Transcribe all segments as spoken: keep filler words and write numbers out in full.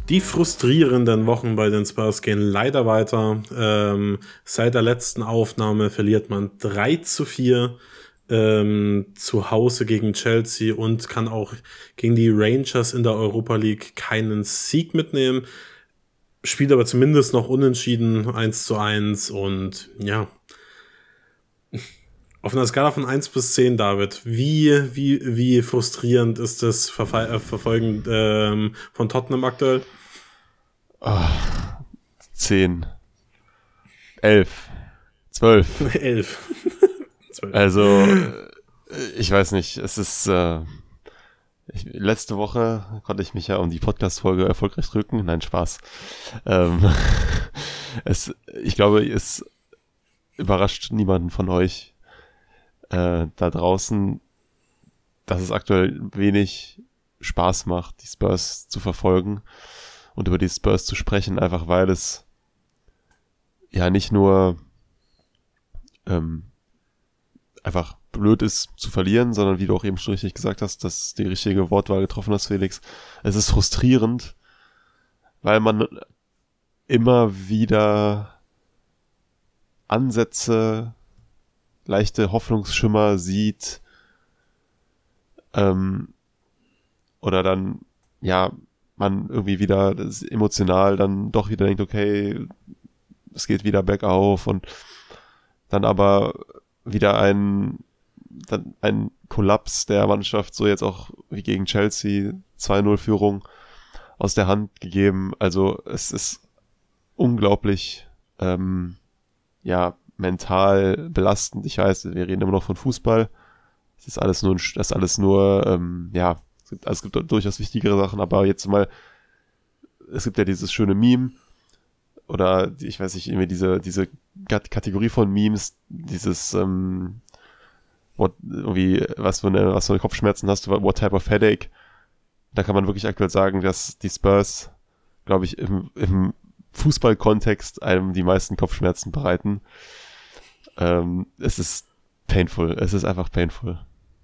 Die frustrierenden Wochen bei den Spurs gehen leider weiter. Ähm, seit der letzten Aufnahme verliert man drei zu vier ähm, zu Hause gegen Chelsea und kann auch gegen die Rangers in der Europa League keinen Sieg mitnehmen. Spielt aber zumindest noch unentschieden, eins zu eins und ja. Auf einer Skala von eins bis zehn, David, wie, wie, wie frustrierend ist das Verfall, äh, Verfolgen ähm, von Tottenham aktuell? Oh, zehn. elf. zwölf. elf. Also, ich weiß nicht, es ist, äh, ich, letzte Woche konnte ich mich ja um die Podcast-Folge erfolgreich drücken. Nein, Spaß. Ähm, es, ich glaube, es überrascht niemanden von euch äh, da draußen, dass es aktuell wenig Spaß macht, die Spurs zu verfolgen und über die Spurs zu sprechen, einfach weil es ja nicht nur ähm, einfach blöd ist zu verlieren, sondern wie du auch eben schon richtig gesagt hast, dass die richtige Wortwahl getroffen hast, Felix. Es ist frustrierend, weil man immer wieder Ansätze, leichte Hoffnungsschimmer sieht, ähm, oder dann, ja, man irgendwie wieder das emotional dann doch wieder denkt, okay, es geht wieder bergauf und dann aber wieder ein, dann ein Kollaps der Mannschaft, so jetzt auch wie gegen Chelsea, zwei null Führung aus der Hand gegeben. Also es ist unglaublich, ähm, ja, mental belastend. Ich weiß, wir reden immer noch von Fußball. Das ist alles nur, das ist alles nur, ähm, ja, es gibt, also es gibt durchaus wichtigere Sachen, aber jetzt mal, es gibt ja dieses schöne Meme, oder ich weiß nicht, irgendwie diese, diese Kategorie von Memes, dieses, ähm, what, irgendwie, was für eine, was für eine Kopfschmerzen hast du, what type of headache? Da kann man wirklich aktuell sagen, dass die Spurs, glaube ich, im, im Fußballkontext einem die meisten Kopfschmerzen bereiten. Ähm, es ist painful, es ist einfach painful.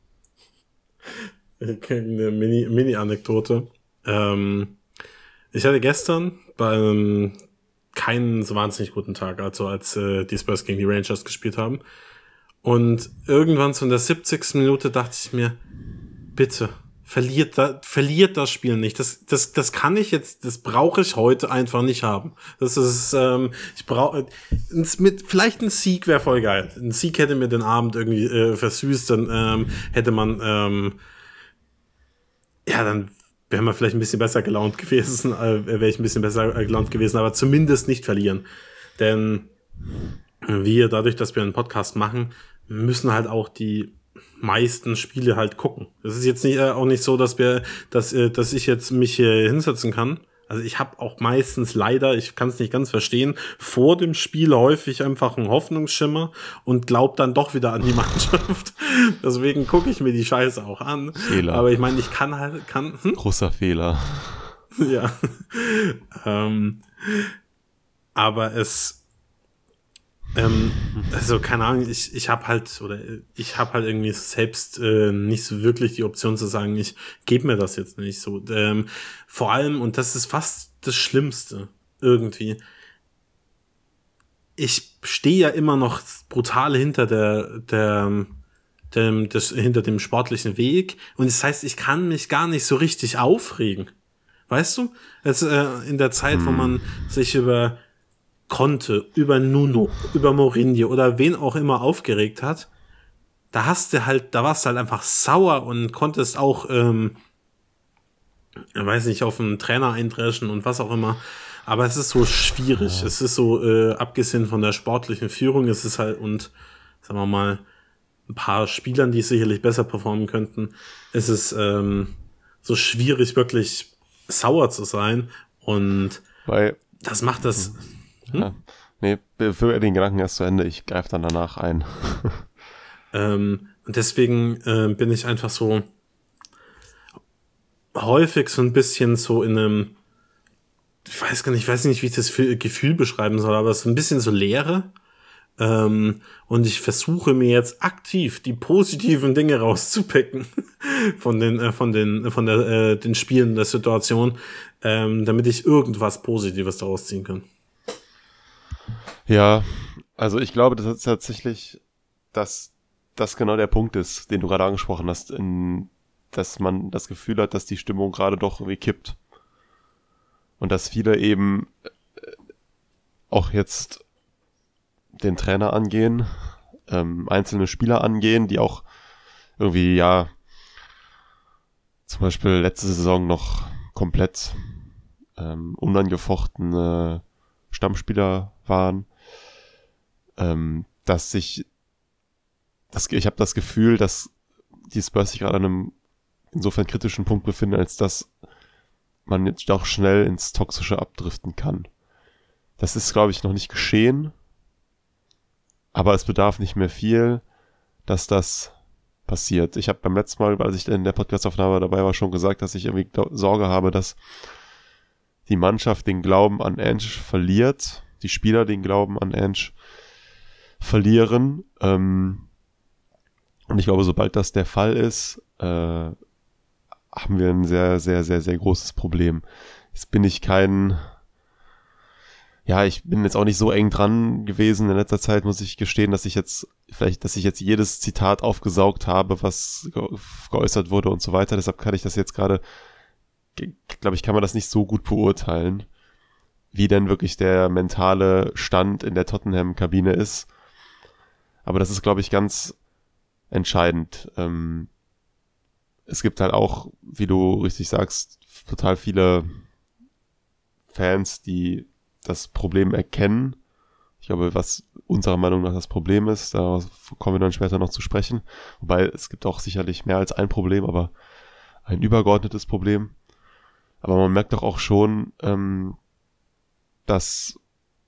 Eine Mini, Mini-Anekdote. Ähm, ich hatte gestern bei einem keinen so wahnsinnig guten Tag, also als äh, die Spurs gegen die Rangers gespielt haben. Und irgendwann so in der siebzigsten Minute dachte ich mir, bitte, verliert, da, verliert das Spiel nicht. Das, das, das kann ich jetzt, das brauche ich heute einfach nicht haben. Das ist, ähm, ich brauche, mit vielleicht ein Sieg wäre voll geil. Ein Sieg hätte mir den Abend irgendwie äh, versüßt, dann ähm, hätte man, ähm, ja, dann wäre man vielleicht ein bisschen besser gelaunt gewesen, äh, wäre ich ein bisschen besser gelaunt gewesen, aber zumindest nicht verlieren. Denn wir, dadurch, dass wir einen Podcast machen, müssen halt auch die meisten Spiele halt gucken. Es ist jetzt nicht, äh, auch nicht so, dass wir, dass, äh, dass ich jetzt mich hier hinsetzen kann. Also ich habe auch meistens leider, ich kann es nicht ganz verstehen, vor dem Spiel häufig einfach einen Hoffnungsschimmer und glaub dann doch wieder an die Mannschaft. Deswegen gucke ich mir die Scheiße auch an. Fehler. Aber ich meine, ich kann halt, kann. Hm? Großer Fehler. Ja. ähm, aber es Ähm, also keine Ahnung, ich ich habe halt oder ich habe halt irgendwie selbst äh, nicht so wirklich die Option zu sagen, ich gebe mir das jetzt nicht so. Ähm, vor allem, und das ist fast das Schlimmste irgendwie, ich stehe ja immer noch brutal hinter der der dem das hinter dem sportlichen Weg und das heißt, ich kann mich gar nicht so richtig aufregen. Weißt du? Jetzt, äh, in der Zeit, hm. wo man sich über Conte, über Nuno, über Mourinho oder wen auch immer aufgeregt hat, da hast du halt, da warst du halt einfach sauer und konntest auch, ähm, ich weiß nicht, auf einen Trainer eindreschen und was auch immer. Aber es ist so schwierig. Ja. Es ist so, äh, abgesehen von der sportlichen Führung, es ist halt, und sagen wir mal, ein paar Spielern, die sicherlich besser performen könnten, ist es ähm, so schwierig, wirklich sauer zu sein. Und Weil, das macht das. Hm? Ja. Nee, für den Gedanken erst zu Ende, ich greife dann danach ein. ähm, und deswegen äh, bin ich einfach so häufig so ein bisschen so in einem, ich weiß gar nicht, ich weiß nicht, wie ich das Gefühl beschreiben soll, aber so ein bisschen so Leere. Ähm, und ich versuche mir jetzt aktiv die positiven Dinge rauszupicken von den, äh, von den, von der, äh, den Spielen der Situation, ähm, damit ich irgendwas Positives daraus ziehen kann. Ja, also ich glaube, das ist tatsächlich, dass das genau der Punkt ist, den du gerade angesprochen hast, in, dass man das Gefühl hat, dass die Stimmung gerade doch irgendwie kippt. Und dass viele eben auch jetzt den Trainer angehen, ähm, einzelne Spieler angehen, die auch irgendwie, ja, zum Beispiel letzte Saison noch komplett ähm, unangefochtene Stammspieler waren, ähm, dass sich, das, ich habe das Gefühl, dass die Spurs sich gerade an einem insofern kritischen Punkt befinden, als dass man jetzt auch schnell ins Toxische abdriften kann. Das ist, glaube ich, noch nicht geschehen, aber es bedarf nicht mehr viel, dass das passiert. Ich habe beim letzten Mal, als ich in der Podcastaufnahme dabei war, schon gesagt, dass ich irgendwie Sorge habe, dass die Mannschaft den Glauben an Ange verliert, die Spieler den Glauben an Ange verlieren. Ähm, und ich glaube, sobald das der Fall ist, äh, haben wir ein sehr, sehr, sehr, sehr großes Problem. Jetzt bin ich kein... Ja, ich bin jetzt auch nicht so eng dran gewesen in letzter Zeit, muss ich gestehen, dass ich jetzt vielleicht, dass ich jetzt jedes Zitat aufgesaugt habe, was ge- geäußert wurde und so weiter. Deshalb kann ich das jetzt gerade, glaube ich, kann man das nicht so gut beurteilen, wie denn wirklich der mentale Stand in der Tottenham-Kabine ist. Aber das ist, glaube ich, ganz entscheidend. Ähm, es gibt halt auch, wie du richtig sagst, total viele Fans, die das Problem erkennen. Ich glaube, was unserer Meinung nach das Problem ist, da kommen wir dann später noch zu sprechen. Wobei es gibt auch sicherlich mehr als ein Problem, aber ein übergeordnetes Problem. Aber man merkt doch auch schon, ähm, dass,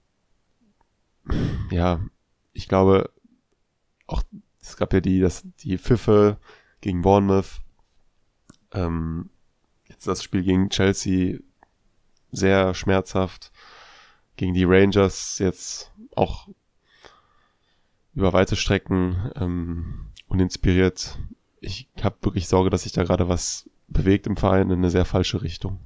ja, ich glaube, auch es gab ja die, das, die Pfiffe gegen Bournemouth, ähm, jetzt das Spiel gegen Chelsea sehr schmerzhaft. Gegen die Rangers jetzt auch über weite Strecken ähm, uninspiriert. Ich habe wirklich Sorge, dass sich da gerade was bewegt im Verein in eine sehr falsche Richtung.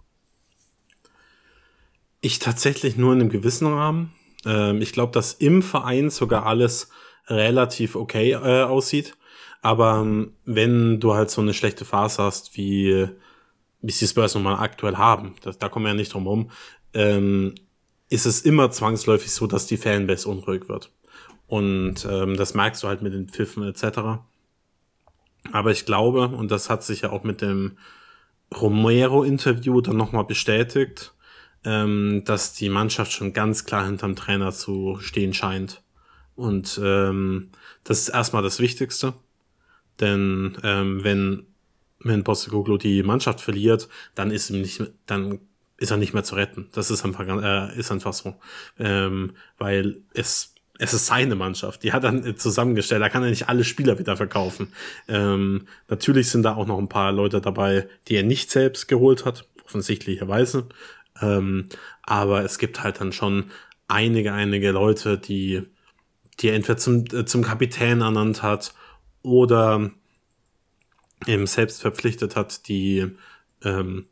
Ich tatsächlich nur in einem gewissen Rahmen. Ähm, ich glaube, dass im Verein sogar alles relativ okay äh, aussieht. Aber ähm, wenn du halt so eine schlechte Phase hast, wie, wie die Spurs nun mal aktuell haben, das, da kommen wir ja nicht drum rum, ähm, ist es immer zwangsläufig so, dass die Fanbase unruhig wird. Und ähm, das merkst du halt mit den Pfiffen et cetera. Aber ich glaube, und das hat sich ja auch mit dem Romero-Interview dann nochmal bestätigt, ähm, dass die Mannschaft schon ganz klar hinterm Trainer zu stehen scheint. Und ähm, das ist erstmal das Wichtigste. Denn ähm, wenn, wenn Postecoglou die Mannschaft verliert, dann ist ihm nicht, dann ist er nicht mehr zu retten. Das ist einfach, äh, ist einfach so. Ähm, weil es, es ist seine Mannschaft. Die hat er zusammengestellt. Da kann er nicht alle Spieler wieder verkaufen. Ähm, natürlich sind da auch noch ein paar Leute dabei, die er nicht selbst geholt hat. Offensichtlicherweise. Ähm, aber es gibt halt dann schon einige, einige Leute, die, die er entweder zum, äh, zum Kapitän ernannt hat oder eben selbst verpflichtet hat, die, ähm,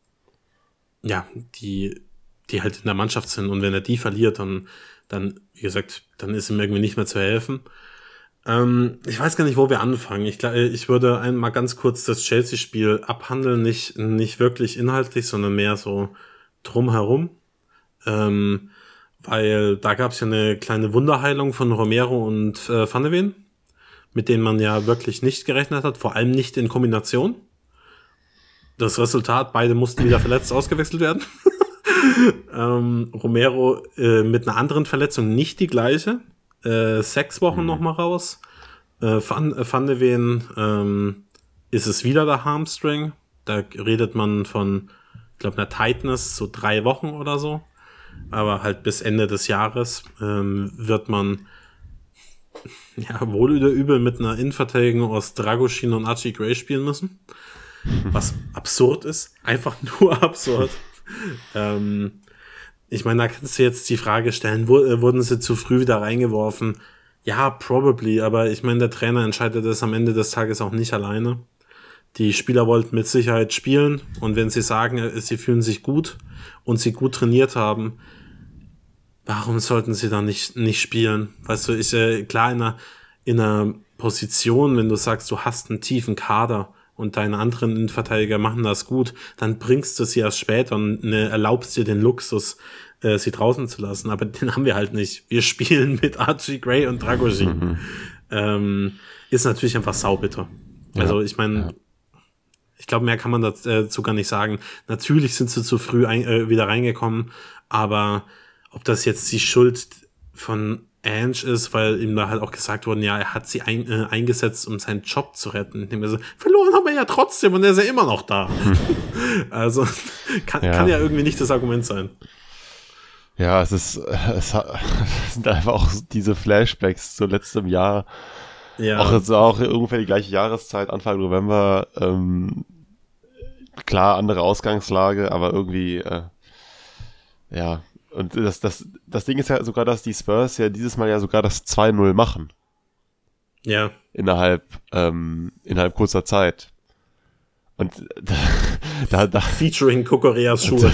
ja, die, die halt in der Mannschaft sind, und wenn er die verliert, dann, dann, wie gesagt, dann ist ihm irgendwie nicht mehr zu helfen. Ähm, ich weiß gar nicht, wo wir anfangen. Ich, ich würde einmal ganz kurz das Chelsea-Spiel abhandeln, nicht, nicht wirklich inhaltlich, sondern mehr so drumherum. Ähm, weil da gab es ja eine kleine Wunderheilung von Romero und äh, Van de Ven, mit denen man ja wirklich nicht gerechnet hat, vor allem nicht in Kombination. Das Resultat, beide mussten wieder verletzt ausgewechselt werden. ähm, Romero äh, mit einer anderen Verletzung, nicht die gleiche. Äh, sechs Wochen mhm. nochmal raus. Äh, Van, äh, Van de Ven ähm, ist es wieder der Hamstring. Da redet man von, ich glaube, einer Tightness, so drei Wochen oder so. Aber halt bis Ende des Jahres ähm, wird man ja wohl oder übel mit einer Innenverteidigung aus Dragusin und Archie Gray spielen müssen. Was absurd ist. Einfach nur absurd. ähm, ich meine, da kannst du jetzt die Frage stellen, wo, äh, wurden sie zu früh wieder reingeworfen? Ja, probably, aber ich meine, der Trainer entscheidet das am Ende des Tages auch nicht alleine. Die Spieler wollten mit Sicherheit spielen und wenn sie sagen, sie fühlen sich gut und sie gut trainiert haben, warum sollten sie dann nicht nicht spielen? Weißt du, ich äh, klar in einer in einer Position, wenn du sagst, du hast einen tiefen Kader und deine anderen Innenverteidiger machen das gut, dann bringst du sie erst später und ne, erlaubst dir den Luxus, äh, sie draußen zu lassen. Aber den haben wir halt nicht. Wir spielen mit Archie Gray und Dragoshin. Mhm. Ähm, ist natürlich einfach saubitter. Ja. Also ich meine, ja. ich glaube, mehr kann man dazu gar nicht sagen. Natürlich sind sie zu früh ein, äh, wieder reingekommen, aber ob das jetzt die Schuld von Ange ist, weil ihm da halt auch gesagt worden, ja, er hat sie ein, äh, eingesetzt, um seinen Job zu retten. Ich denke mir so, verloren haben wir ja trotzdem und er ist ja immer noch da. Also kann ja. kann ja irgendwie nicht das Argument sein. Ja, es ist, es, hat, es sind einfach auch diese Flashbacks zu letztem Jahr. Ja. Auch jetzt auch ungefähr die gleiche Jahreszeit, Anfang November. Ähm, klar, andere Ausgangslage, aber irgendwie, äh, ja. Und das, das, das Ding ist ja sogar, dass die Spurs ja dieses Mal ja sogar das zwei null machen. Ja. Innerhalb, ähm, innerhalb kurzer Zeit. Und da, da, da Featuring Kokoreas Schuhe.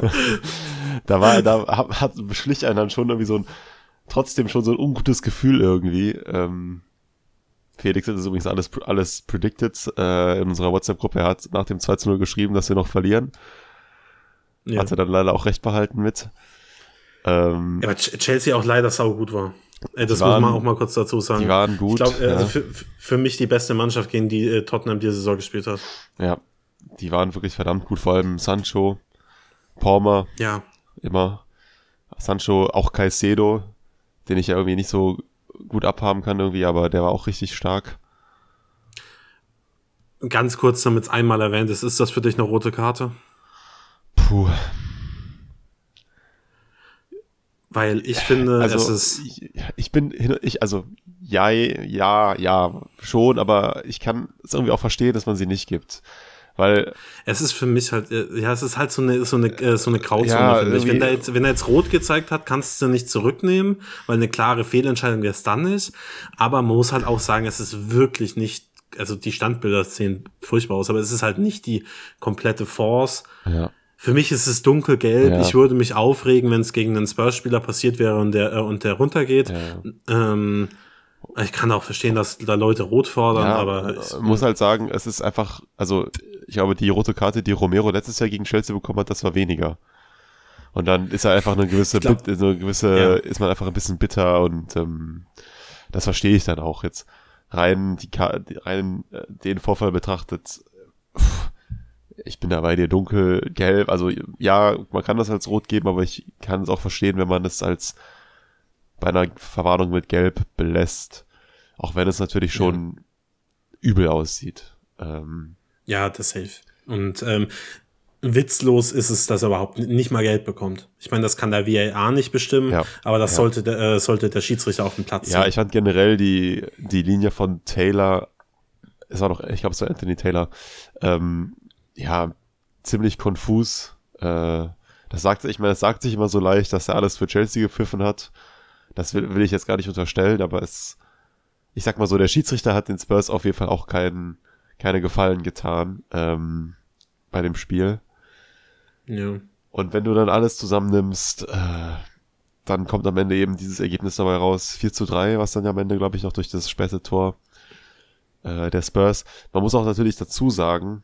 Da war, da hat, hat beschlich einen dann schon irgendwie so ein, trotzdem schon so ein ungutes Gefühl irgendwie. Ähm, Felix hat das übrigens alles, alles predicted, äh, in unserer WhatsApp-Gruppe. Er hat nach dem zwei zu null geschrieben, dass wir noch verlieren. Ja. Hat er dann leider auch recht behalten mit. Ähm, ja, aber Chelsea auch leider saugut war. Äh, das waren, muss man auch mal kurz dazu sagen. Die waren gut. Ich glaube, äh, ja. also für, für mich die beste Mannschaft, gegen die äh, Tottenham diese Saison gespielt hat. Ja, die waren wirklich verdammt gut. Vor allem Sancho, Palmer. Ja. Immer. Sancho, auch Caicedo, den ich ja irgendwie nicht so gut abhaben kann irgendwie, aber der war auch richtig stark. Ganz kurz, damit es einmal erwähnt ist, ist das für dich eine rote Karte? Puh. Weil ich finde, also, es ist... Ich, ich bin, ich, also, ja, ja, ja, schon, aber ich kann es irgendwie auch verstehen, dass man sie nicht gibt. Weil... Es ist für mich halt, ja, es ist halt so eine, so eine, so eine Grauzone, ja, finde ich. Wenn er jetzt, wenn er jetzt rot gezeigt hat, kannst du nicht zurücknehmen, weil eine klare Fehlentscheidung jetzt dann ist. Aber man muss halt auch sagen, es ist wirklich nicht, also die Standbilder sehen furchtbar aus, aber es ist halt nicht die komplette Force. Ja. Für mich ist es dunkelgelb. Ja. Ich würde mich aufregen, wenn es gegen einen Spurs-Spieler passiert wäre und der, äh, und der runtergeht. Ja. Ähm, ich kann auch verstehen, dass da Leute rot fordern, ja, aber ich muss halt sagen, es ist einfach, also ich glaube, die rote Karte, die Romero letztes Jahr gegen Chelsea bekommen hat, das war weniger. Und dann ist er einfach eine gewisse, glaub, Bit, so eine gewisse, ja. ist man einfach ein bisschen bitter und ähm, das verstehe ich dann auch jetzt. Rein die rein äh, den Vorfall betrachtet, pff, ich bin da bei dir, dunkel, gelb, also ja, man kann das als rot geben, aber ich kann es auch verstehen, wenn man es als bei einer Verwarnung mit gelb belässt, auch wenn es natürlich schon ja. übel aussieht. Ähm, ja, das safe. Und ähm, witzlos ist es, dass er überhaupt nicht mal Geld bekommt. Ich meine, das kann der V A R nicht bestimmen, ja. aber das ja. sollte, der, äh, sollte der Schiedsrichter auf dem Platz ja, sein. Ja, ich fand generell die, die Linie von Taylor, es war doch, ich glaube, es war Anthony Taylor, ähm, ja, ziemlich konfus. Äh, das sagt, ich meine, es sagt sich immer so leicht, dass er alles für Chelsea gepfiffen hat. Das will, will ich jetzt gar nicht unterstellen, aber es, ich sag mal so, der Schiedsrichter hat den Spurs auf jeden Fall auch keinen, keine Gefallen getan, ähm, bei dem Spiel. Ja. Und wenn du dann alles zusammennimmst, äh, dann kommt am Ende eben dieses Ergebnis dabei raus, vier zu drei, was dann ja am Ende, glaube ich, noch durch das späte Tor äh, der Spurs. Man muss auch natürlich dazu sagen,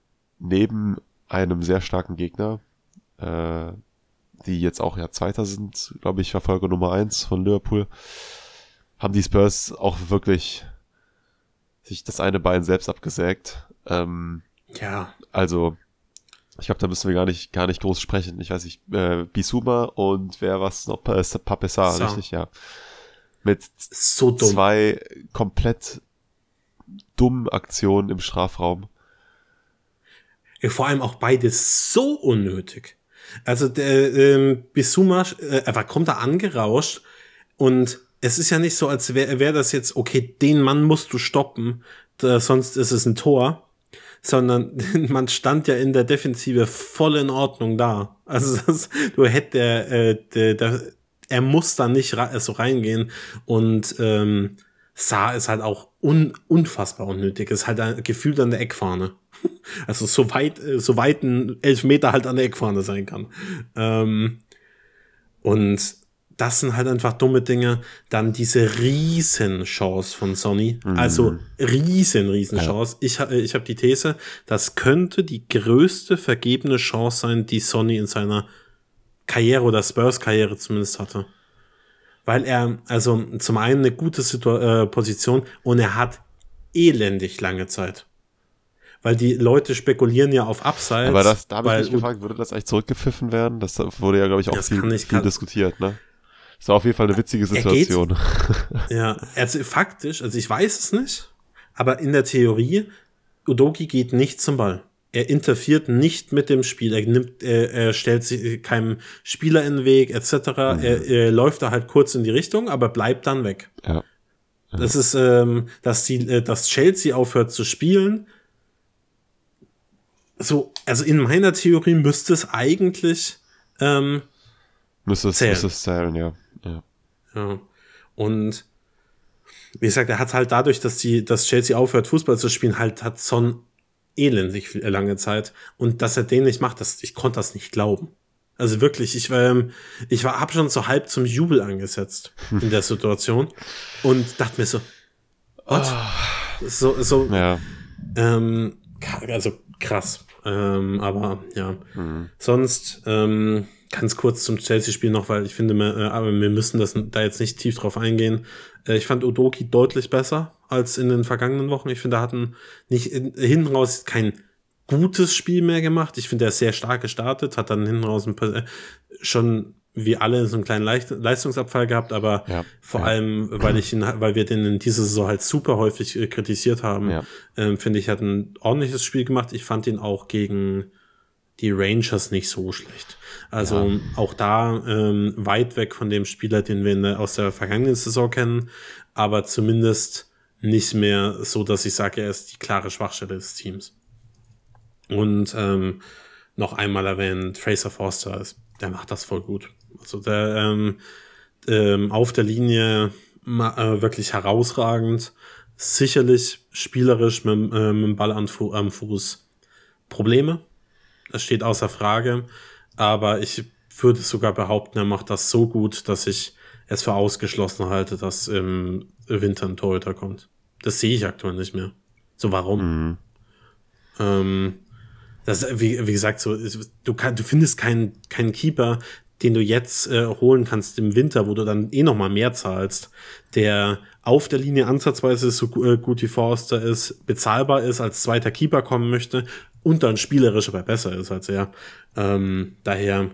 neben einem sehr starken Gegner, äh, die jetzt auch ja Zweiter sind, glaube ich, Verfolger Nummer eins von Liverpool, haben die Spurs auch wirklich sich das eine Bein selbst abgesägt. Ähm, ja. Also, ich glaube, da müssen wir gar nicht gar nicht groß sprechen. Ich weiß nicht, äh, Bissouma und wer was noch, äh, Papessar, so. Richtig, ja. Mit so dumm. zwei komplett dummen Aktionen im Strafraum. Ja, vor allem auch beides so unnötig. Also der ähm, Bissouma, äh, er kommt da angerauscht und es ist ja nicht so, als wäre wär das jetzt, okay, den Mann musst du stoppen, da, sonst ist es ein Tor, sondern man stand ja in der Defensive voll in Ordnung da. Also das, du hätte der, äh, der, der er muss da nicht ra- so reingehen und ähm, Sarr ist halt auch un- unfassbar unnötig. Ist halt ein Gefühl an der Eckfahne. Also so weit, so weit ein Elfmeter halt an der Eckfahne sein kann. Ähm, und das sind halt einfach dumme Dinge. Dann diese Riesenchance von Sonny. Mhm. Also riesen, riesen Chance. Ja. Ich, ich habe die These, das könnte die größte vergebene Chance sein, die Sonny in seiner Karriere oder Spurs-Karriere zumindest hatte. Weil er, also zum einen eine gute Situ- äh, Position und er hat elendig lange Zeit. Weil die Leute spekulieren ja auf Abseits. Aber das, da habe ich mich gefragt, würde das eigentlich zurückgepfiffen werden? Das wurde ja, glaube ich, auch das viel, nicht, viel kann, diskutiert, ne? Das war auf jeden Fall eine witzige Situation. Ja, also faktisch, also ich weiß es nicht, aber in der Theorie, Udogie geht nicht zum Ball. Er interferiert nicht mit dem Spiel, er nimmt, er, er stellt sich keinem Spieler in den Weg, et cetera. Mhm. Er, er läuft da halt kurz in die Richtung, aber bleibt dann weg. Ja. Ja. Das ist, ähm, dass die, dass Chelsea aufhört zu spielen. So, also in meiner Theorie müsste es eigentlich ähm, müsste es, zählen. Müsste es zählen, ja. ja. Ja. Und wie gesagt, er hat halt dadurch, dass die, dass Chelsea aufhört, Fußball zu spielen, halt hat Son elendig lange Zeit. Und dass er den nicht macht, das, ich konnte das nicht glauben. Also wirklich, ich, ähm, ich war, hab schon so halb zum Jubel angesetzt in der Situation und dachte mir so, what? Oh. So, so, ja. ähm, also krass. Ähm, aber ja, mhm. sonst ähm, ganz kurz zum Chelsea-Spiel noch, weil ich finde, äh, aber wir müssen das da jetzt nicht tief drauf eingehen. Äh, ich fand Udogie deutlich besser als in den vergangenen Wochen. Ich finde, er hat ein, nicht in, hinten raus kein gutes Spiel mehr gemacht. Ich finde, er ist sehr stark gestartet, hat dann hinten raus ein paar, äh, schon wie alle so einen kleinen Leicht- Leistungsabfall gehabt, aber ja, vor ja. allem, weil ich ihn, weil wir den in dieser Saison halt super häufig äh, kritisiert haben, ja. ähm, finde ich, hat ein ordentliches Spiel gemacht. Ich fand ihn auch gegen die Rangers nicht so schlecht. Also ja. auch da ähm, weit weg von dem Spieler, den wir in der, aus der vergangenen Saison kennen, aber zumindest nicht mehr so, dass ich sage, er ist die klare Schwachstelle des Teams. Und ähm, noch einmal erwähnt, Fraser Forster, ist, der macht das voll gut. Also der ähm, ähm, auf der Linie ma- äh, wirklich herausragend, sicherlich spielerisch mit, äh, mit dem Ball am, Fu- am Fuß Probleme. Das steht außer Frage, aber ich würde sogar behaupten, er macht das so gut, dass ich es für ausgeschlossen halte, dass im Winter ein Torhüter kommt. Das sehe ich aktuell nicht mehr. So, warum? Mhm. Ähm, das, wie, wie gesagt, so, du, kann, du findest keinen, keinen Keeper, den du jetzt äh, holen kannst im Winter, wo du dann eh noch mal mehr zahlst, der auf der Linie ansatzweise so äh, gut wie Forster ist, bezahlbar ist, als zweiter Keeper kommen möchte und dann spielerisch aber besser ist als er. Ähm, daher,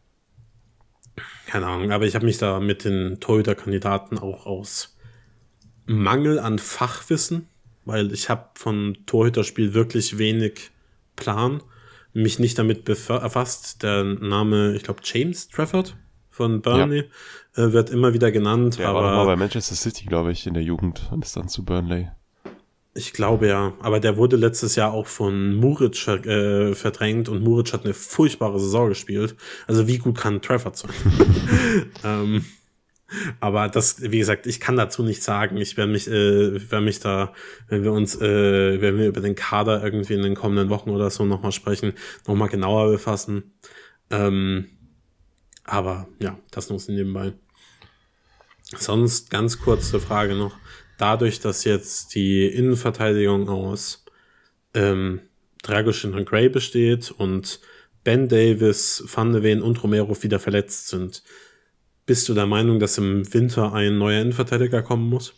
keine Ahnung, aber ich habe mich da mit den Torhüter-Kandidaten auch aus Mangel an Fachwissen, weil ich habe von Torhüterspiel wirklich wenig Plan, mich nicht damit befasst. Der Name, ich glaube, James Trafford von Burnley ja. äh, wird immer wieder genannt. Der aber war doch mal bei Manchester City, glaube ich, in der Jugend und ist dann zu Burnley. Ich glaube ja, aber der wurde letztes Jahr auch von Muric äh, verdrängt und Muric hat eine furchtbare Saison gespielt. Also wie gut kann Trafford sein? ähm, aber das, wie gesagt, ich kann dazu nichts sagen. Ich werde mich, äh, werde mich da, wenn wir uns, äh, wenn wir über den Kader irgendwie in den kommenden Wochen oder so nochmal sprechen, nochmal genauer befassen. Ähm, aber ja, das nur so nebenbei. Sonst ganz kurze Frage noch. Dadurch, dass jetzt die Innenverteidigung aus ähm, Dragusin und Gray besteht und Ben Davis, Van de Ven und Romero wieder verletzt sind, bist du der Meinung, dass im Winter ein neuer Innenverteidiger kommen muss?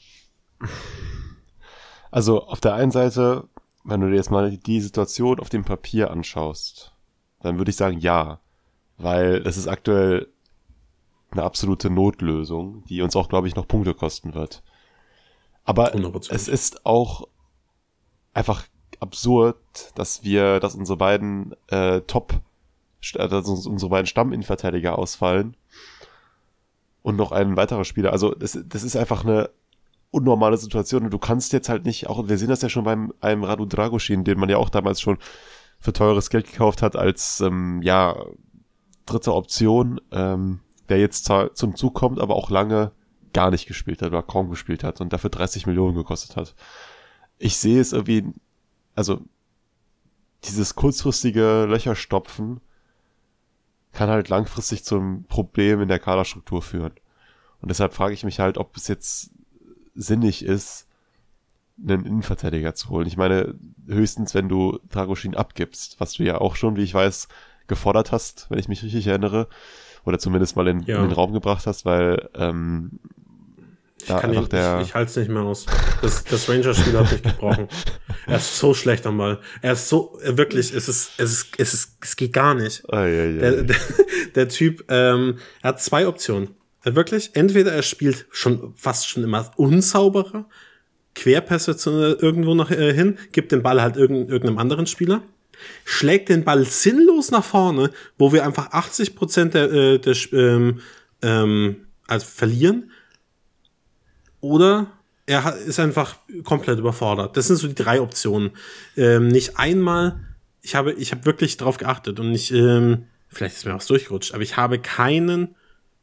Also auf der einen Seite, wenn du dir jetzt mal die Situation auf dem Papier anschaust, dann würde ich sagen ja, weil es ist aktuell eine absolute Notlösung, die uns auch, glaube ich, noch Punkte kosten wird. Aber hundert Prozent. Es ist auch einfach absurd, dass wir, dass unsere beiden äh, Top, dass unsere beiden Stamminnenverteidiger ausfallen und noch ein weiterer Spieler. Also das, das ist einfach eine unnormale Situation und du kannst jetzt halt nicht, auch wir sehen das ja schon beim einem Radu Dragusin, den man ja auch damals schon für teures Geld gekauft hat als ähm, ja dritte Option. Ähm, der jetzt zwar zum Zug kommt, aber auch lange gar nicht gespielt hat oder kaum gespielt hat und dafür dreißig Millionen gekostet hat. Ich sehe es irgendwie, also dieses kurzfristige Löcherstopfen kann halt langfristig zum Problem in der Kaderstruktur führen. Und deshalb frage ich mich halt, ob es jetzt sinnig ist, einen Innenverteidiger zu holen. Ich meine, höchstens, wenn du Dragusin abgibst, was du ja auch schon, wie ich weiß, gefordert hast, wenn ich mich richtig erinnere, oder zumindest mal in, ja. in den Raum gebracht hast, weil ähm, ich kann ihn, der ich, ich halte es nicht mehr aus. Das, das Rangers-Spiel hat mich gebrochen. Er ist so schlecht am Ball. Er ist so, wirklich, es ist, es ist, es ist, es geht gar nicht. Oh, ja, ja. Der, der, der Typ, ähm, er hat zwei Optionen. Wirklich, entweder er spielt schon fast schon immer unsauberer, Querpässe zu, irgendwo nach äh, hin, gibt den Ball halt irgend, irgendeinem anderen Spieler, schlägt den Ball sinnlos nach vorne, wo wir einfach achtzig Prozent der, äh, der ähm, ähm, also verlieren, oder er hat, ist einfach komplett überfordert. Das sind so die drei Optionen. Ähm, nicht einmal, ich habe, ich habe wirklich drauf geachtet und ich, ähm, vielleicht ist mir was durchgerutscht, aber ich habe keinen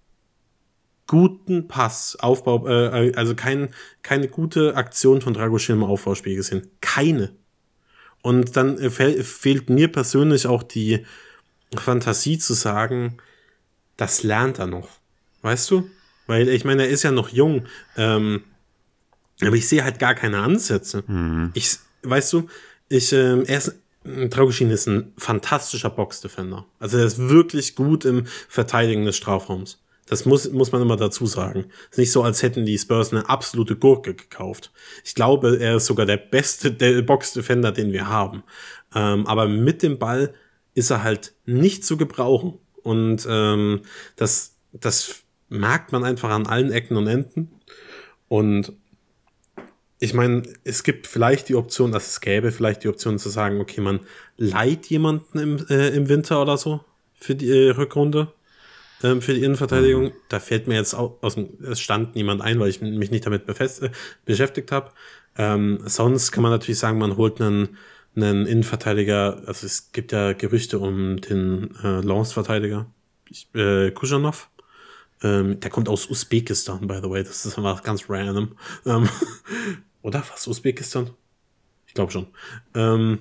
guten Pass, Aufbau, äh, also kein, keine gute Aktion von Dragusin im Aufbauspiel gesehen. Keine. Und dann äh, fehl, fehlt mir persönlich auch die Fantasie zu sagen, das lernt er noch. Weißt du? Weil ich meine, er ist ja noch jung, ähm, aber ich sehe halt gar keine Ansätze. Mhm. Ich, weißt du, ich, ähm, er ist, Dragusin ist ein fantastischer Box-Defender. Also er ist wirklich gut im Verteidigen des Strafraums. Das muss, muss man immer dazu sagen. Es ist nicht so, als hätten die Spurs eine absolute Gurke gekauft. Ich glaube, er ist sogar der beste Box-Defender, den wir haben. Ähm, aber mit dem Ball ist er halt nicht zu gebrauchen. Und ähm, das, das merkt man einfach an allen Ecken und Enden. Und ich meine, es gibt vielleicht die Option, dass es gäbe vielleicht die Option zu sagen, okay, man leiht jemanden im, äh, im Winter oder so für die äh, Rückrunde. Für die Innenverteidigung, mhm. Da fällt mir jetzt auch aus dem Stand niemand ein, weil ich mich nicht damit befest, äh, beschäftigt habe. Ähm, sonst kann man natürlich sagen, man holt einen, einen Innenverteidiger, also es gibt ja Gerüchte um den äh, Lance-Verteidiger, äh, Kujanov. Ähm, der kommt aus Usbekistan, by the way, das ist einfach ganz random. Ähm, oder was, Usbekistan? Ich glaube schon. Ähm,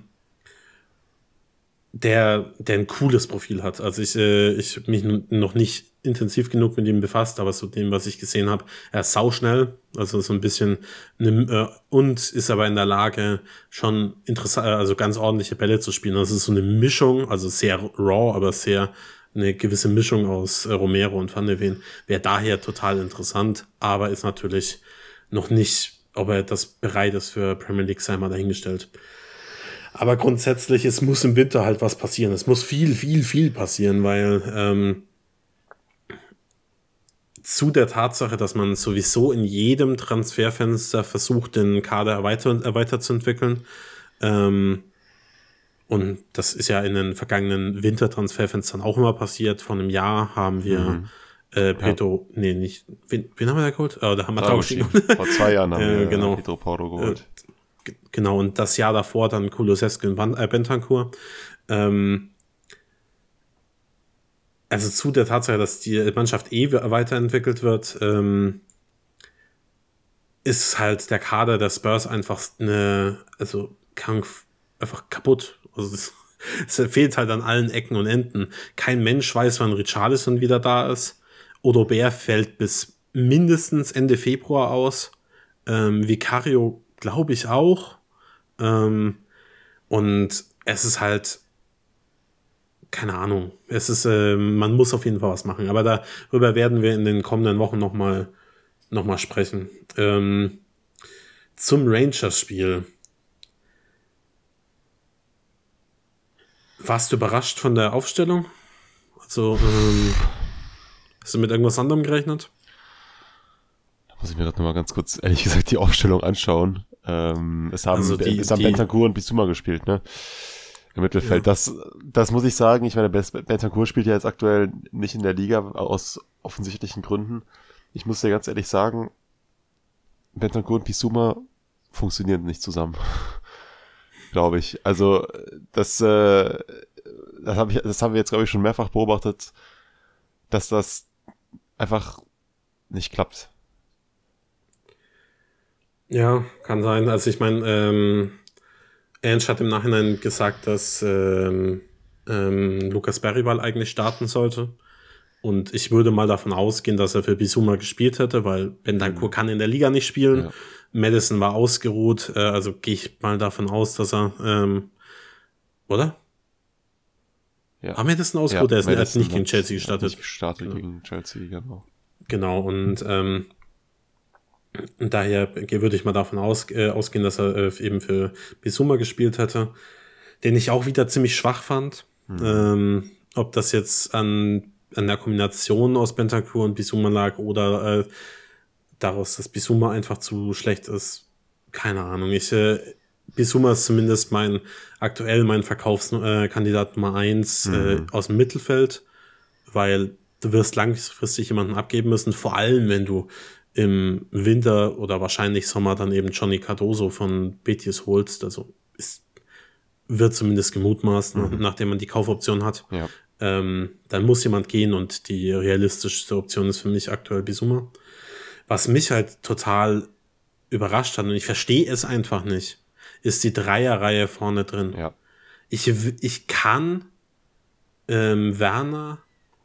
der der ein cooles Profil hat. Also ich äh, ich habe mich n- noch nicht intensiv genug mit ihm befasst, aber so dem, was ich gesehen habe, er ist sauschnell, also so ein bisschen ne, äh, und ist aber in der Lage, schon interessant, also ganz ordentliche Bälle zu spielen. Das ist so eine Mischung, also sehr raw, aber sehr eine gewisse Mischung aus äh, Romero und Van de Ven. Wäre daher total interessant, aber ist natürlich noch nicht, ob er das bereit ist für Premier League, sei mal dahingestellt. Aber grundsätzlich, es muss im Winter halt was passieren. Es muss viel, viel, viel passieren, weil ähm, zu der Tatsache, dass man sowieso in jedem Transferfenster versucht, den Kader erweiter, erweitert zu entwickeln. Ähm, und das ist ja in den vergangenen Wintertransferfenstern auch immer passiert. Vor einem Jahr haben wir mhm. äh, Pedro, ja. nee, nicht, wen, wen haben wir da geholt? Oh, da haben wir Dragusin. Vor zwei Jahren haben äh, wir genau. Pedro Porro geholt. Äh, Genau, und das Jahr davor dann Kulusevski und äh, Bentancur. Ähm, also zu der Tatsache, dass die Mannschaft eh weiterentwickelt wird, ähm, ist halt der Kader der Spurs einfach eine, also krank, einfach kaputt. Also es, es fehlt halt an allen Ecken und Enden. Kein Mensch weiß, wann Richarlison wieder da ist. Odobert fällt bis mindestens Ende Februar aus. Ähm, Vicario glaube ich auch. Ähm, und es ist halt, keine Ahnung, es ist, äh, man muss auf jeden Fall was machen. Aber darüber werden wir in den kommenden Wochen nochmal noch mal sprechen. Ähm, zum Rangers-Spiel. Warst du überrascht von der Aufstellung? Also, ähm, hast du mit irgendwas anderem gerechnet? Da muss ich mir gerade nochmal ganz kurz, ehrlich gesagt, die Aufstellung anschauen. Ähm, es haben, also die, es haben die, Bentancur und Bissouma gespielt, ne? Im Mittelfeld. Ja. Das, das muss ich sagen. Ich meine, Bentancur spielt ja jetzt aktuell nicht in der Liga aus offensichtlichen Gründen. Ich muss dir ganz ehrlich sagen, Bentancur und Bissouma funktionieren nicht zusammen. Glaube ich. Also, das, äh, das habe ich, das haben wir jetzt, glaube ich, schon mehrfach beobachtet, dass das einfach nicht klappt. Ja, kann sein. Also ich meine, ähm, Ange hat im Nachhinein gesagt, dass ähm, ähm, Lucas Berrywal eigentlich starten sollte. Und ich würde mal davon ausgehen, dass er für Bissouma gespielt hätte, weil Bentancur mhm. kann in der Liga nicht spielen. Ja. Madison war ausgeruht, äh, also gehe ich mal davon aus, dass er, ähm, oder? Ja. War Madison ausgeruht? Ja, er ist Madison nicht gegen Chelsea gestartet. Nicht gestartet genau. gegen Chelsea, genau. Genau, und ähm, daher würde ich mal davon aus, äh, ausgehen, dass er äh, eben für Bissouma gespielt hätte, den ich auch wieder ziemlich schwach fand. Mhm. Ähm, ob das jetzt an an der Kombination aus Bentancur und Bissouma lag oder äh, daraus, dass Bissouma einfach zu schlecht ist. Keine Ahnung. Ich, äh, Bissouma ist zumindest mein, aktuell mein Verkaufskandidat äh, Nummer eins mhm. äh, aus dem Mittelfeld, weil du wirst langfristig jemanden abgeben müssen, vor allem wenn du im Winter oder wahrscheinlich Sommer dann eben Johnny Cardoso von Betis holst. Also ist, wird zumindest gemutmaßt, mhm. nachdem man die Kaufoption hat. Ja. Ähm, dann muss jemand gehen und die realistischste Option ist für mich aktuell Bissouma. Was mich halt total überrascht hat und ich verstehe es einfach nicht, ist die Dreierreihe vorne drin. Ja. Ich, ich kann ähm, Werner,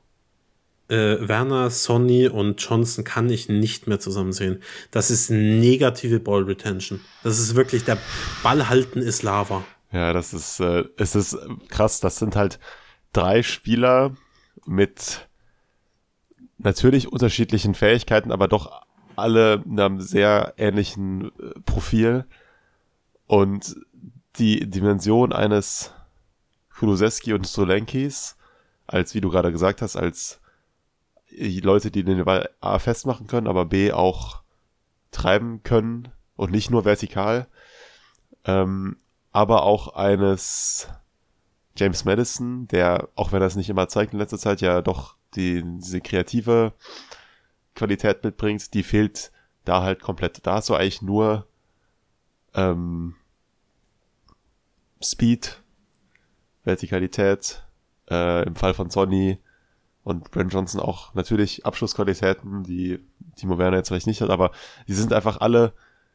äh, Werner, Sonny und Johnson kann ich nicht mehr zusammen sehen. Das ist negative Ball Retention. Das ist wirklich, der Ball halten ist Lava. Ja, das ist, äh, es ist krass. Das sind halt drei Spieler mit natürlich unterschiedlichen Fähigkeiten, aber doch alle in einem sehr ähnlichen äh, Profil. Und die Dimension eines Kulusevski und Solankis, als, wie du gerade gesagt hast, als Leute, die den Ball A festmachen können, aber B auch treiben können und nicht nur vertikal, ähm, aber auch eines James Madison, der, auch wenn er es nicht immer zeigt in letzter Zeit, ja doch die, diese kreative Qualität mitbringt, die fehlt da halt komplett. Da hast du eigentlich nur ähm, Speed, Vertikalität, äh, im Fall von Sonny und Brent Johnson auch natürlich Abschlussqualitäten, die Timo Werner jetzt vielleicht nicht hat, aber die sind einfach alle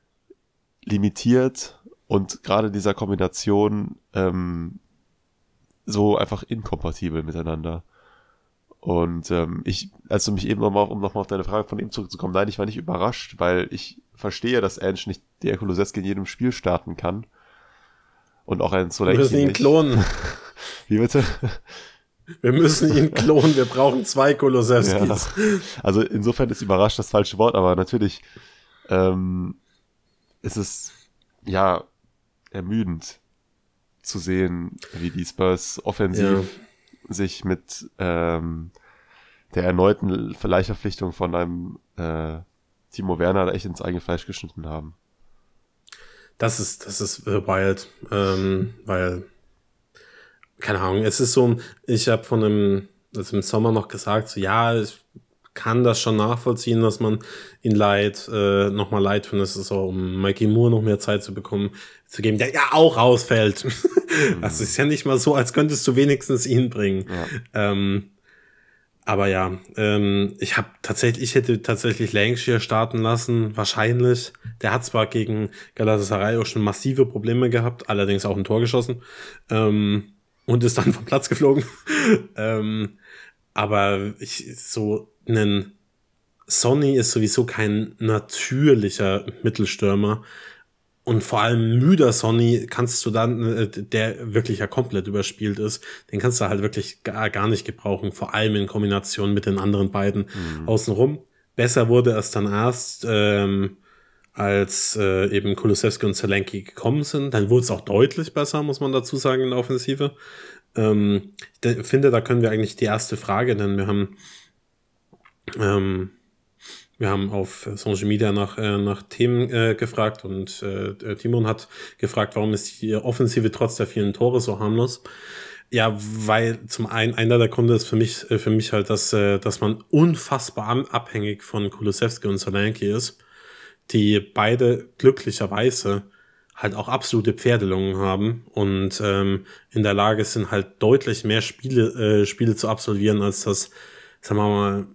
limitiert und gerade dieser Kombination ähm, so einfach inkompatibel miteinander. Und ähm, ich, als du mich eben nochmal, um nochmal auf deine Frage von ihm zurückzukommen, nein, ich war nicht überrascht, weil ich verstehe, dass Ange nicht der Kulusevski in jedem Spiel starten kann. Und auch ein Solanke. Wir müssen ihn nicht. klonen. Wie bitte? Wir müssen ihn klonen, wir brauchen zwei Kulusevskis. Ja. Also insofern ist überrascht das falsche Wort, aber natürlich ähm, ist es ja ermüdend zu sehen, wie die Spurs offensiv ja. sich mit ähm, der erneuten Leichtverpflichtung von einem äh, Timo Werner echt ins eigene Fleisch geschnitten haben. Das ist, das ist äh, wild, ähm, weil, keine Ahnung, es ist so, ich habe von einem, also im Sommer noch gesagt, so, ja, ich kann das schon nachvollziehen, dass man ihn leid, äh, nochmal leid findet, es ist so, um Mikey Moore noch mehr Zeit zu bekommen, zu geben, der ja auch rausfällt. Mhm. Also es ist ja nicht mal so, als könntest du wenigstens ihn bringen. Ja. Ähm, aber ja, ähm, ich habe tatsächlich, ich hätte tatsächlich Lancashire starten lassen, wahrscheinlich. Der hat zwar gegen Galatasaray auch schon massive Probleme gehabt, allerdings auch ein Tor geschossen, ähm, und ist dann vom Platz geflogen. ähm, aber ich, so einen Sonny ist sowieso kein natürlicher Mittelstürmer. Und vor allem müder Sonny kannst du dann, der wirklich ja komplett überspielt ist, den kannst du halt wirklich gar, gar nicht gebrauchen, vor allem in Kombination mit den anderen beiden mhm. außenrum. Besser wurde es dann erst, ähm, als äh, eben Kulusevski und Solanke gekommen sind. Dann wurde es auch deutlich besser, muss man dazu sagen, in der Offensive. Ähm, ich finde, da können wir eigentlich die erste Frage, denn wir haben ähm, Wir haben auf Social Media nach, äh, nach Themen äh, gefragt und äh, Timon hat gefragt, warum ist die Offensive trotz der vielen Tore so harmlos? Ja, weil zum einen, einer der Gründe ist für mich, äh, für mich halt, dass, äh, dass man unfassbar abhängig von Kulusevski und Solanke ist, die beide glücklicherweise halt auch absolute Pferdelungen haben und ähm, in der Lage sind, halt deutlich mehr Spiele, äh, Spiele zu absolvieren, als das, sagen wir mal,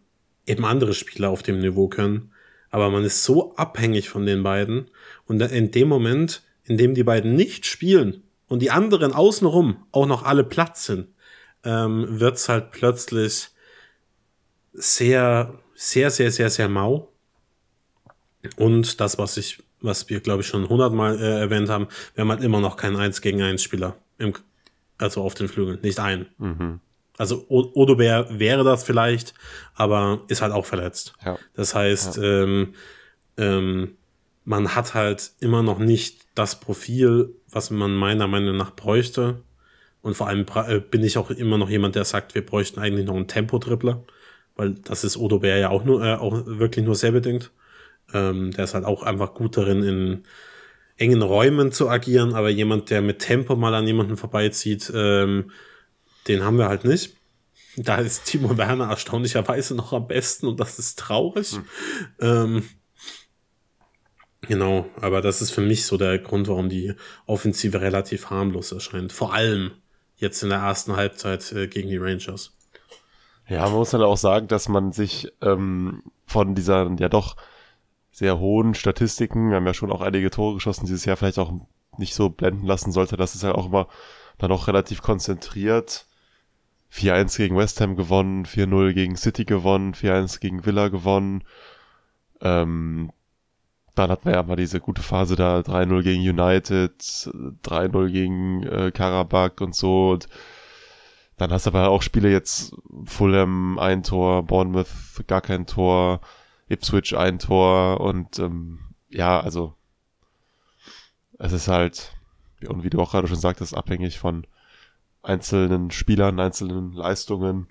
eben andere Spieler auf dem Niveau können. Aber man ist so abhängig von den beiden. Und in dem Moment, in dem die beiden nicht spielen und die anderen außenrum auch noch alle platt sind, ähm, wird's halt plötzlich sehr, sehr, sehr, sehr, sehr mau. Und das, was ich, was wir, glaube ich, schon hundertmal äh, erwähnt haben, wir haben halt immer noch keinen eins gegen eins Spieler. Im, also auf den Flügeln. Nicht einen. Mhm. Also Odobert wäre das vielleicht, aber ist halt auch verletzt. Ja. Das heißt, ja. ähm, ähm, man hat halt immer noch nicht das Profil, was man meiner Meinung nach bräuchte. Und vor allem bra- äh, bin ich auch immer noch jemand, der sagt, wir bräuchten eigentlich noch einen Tempo-Dribbler, weil das ist Odobert ja auch nur äh, auch wirklich nur sehr bedingt. Ähm, der ist halt auch einfach gut darin, in engen Räumen zu agieren, aber jemand, der mit Tempo mal an jemanden vorbeizieht, ähm, den haben wir halt nicht. Da ist Timo Werner erstaunlicherweise noch am besten und das ist traurig. Hm. Ähm, genau, aber das ist für mich so der Grund, warum die Offensive relativ harmlos erscheint. Vor allem jetzt in der ersten Halbzeit äh, gegen die Rangers. Ja, man muss halt auch sagen, dass man sich ähm, von dieser ja doch sehr hohen Statistiken, wir haben ja schon auch einige Tore geschossen dieses Jahr, vielleicht auch nicht so blenden lassen sollte, dass es halt auch immer dann auch relativ konzentriert vier eins gegen West Ham gewonnen, vier null gegen City gewonnen, vier eins gegen Villa gewonnen. Ähm, dann hatten wir ja mal diese gute Phase da, drei null gegen United, drei null gegen äh, Karabakh und so. Und dann hast du aber auch Spiele jetzt, Fulham ein Tor, Bournemouth gar kein Tor, Ipswich ein Tor und ähm, ja, also es ist halt, und wie du auch gerade schon sagtest, abhängig von einzelnen Spielern, einzelnen Leistungen.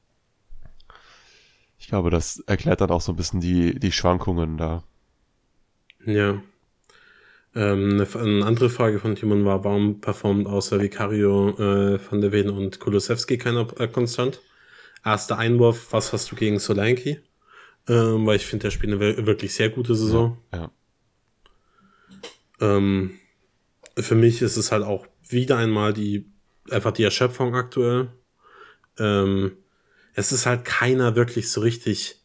Ich glaube, das erklärt dann auch so ein bisschen die, die Schwankungen da. Ja. Ähm, eine, eine andere Frage von Timon war, warum performt außer Vicario, äh, Van der Ven und Kulusewski keiner äh, konstant? Erster Einwurf, was hast du gegen Solanke? Ähm, weil ich finde, der spielt eine wirklich sehr gute Saison. Ja, ja. Ähm, für mich ist es halt auch wieder einmal die einfach die Erschöpfung aktuell. Ähm, es ist halt keiner wirklich so richtig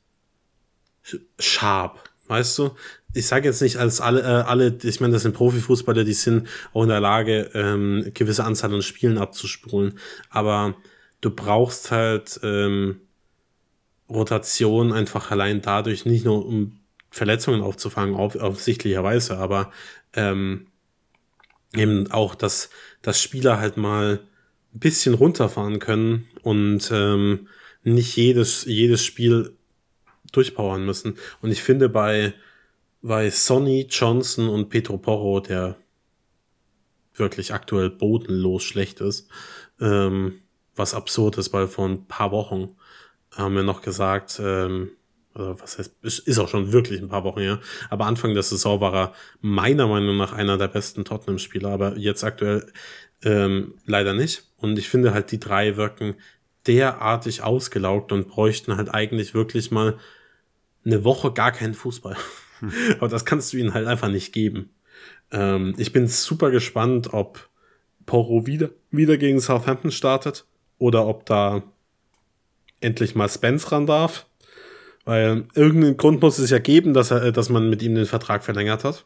sharp, weißt du? Ich sage jetzt nicht, als alle, äh, alle, ich meine, das sind Profifußballer, die sind auch in der Lage, ähm, gewisse Anzahl an Spielen abzuspulen, aber du brauchst halt ähm, Rotation einfach allein dadurch, nicht nur um Verletzungen aufzufangen, auf, offensichtlicherweise, aber ähm, eben auch, dass, dass Spieler halt mal ein bisschen runterfahren können und ähm, nicht jedes, jedes Spiel durchpowern müssen. Und ich finde bei, bei Sonny, Johnson und Pedro Porro, der wirklich aktuell bodenlos schlecht ist, ähm, was absurd ist, weil vor ein paar Wochen haben wir noch gesagt, ähm, also was heißt, ist auch schon wirklich ein paar Wochen her, aber Anfang der Saison war er meiner Meinung nach einer der besten Tottenham-Spieler, aber jetzt aktuell ähm, leider nicht. Und ich finde halt, die drei wirken derartig ausgelaugt und bräuchten halt eigentlich wirklich mal eine Woche gar keinen Fußball. Hm. Aber das kannst du ihnen halt einfach nicht geben. Ähm, ich bin super gespannt, ob Porro wieder, wieder gegen Southampton startet oder ob da endlich mal Spence ran darf. Weil irgendeinen Grund muss es ja geben, dass er, dass man mit ihm den Vertrag verlängert hat.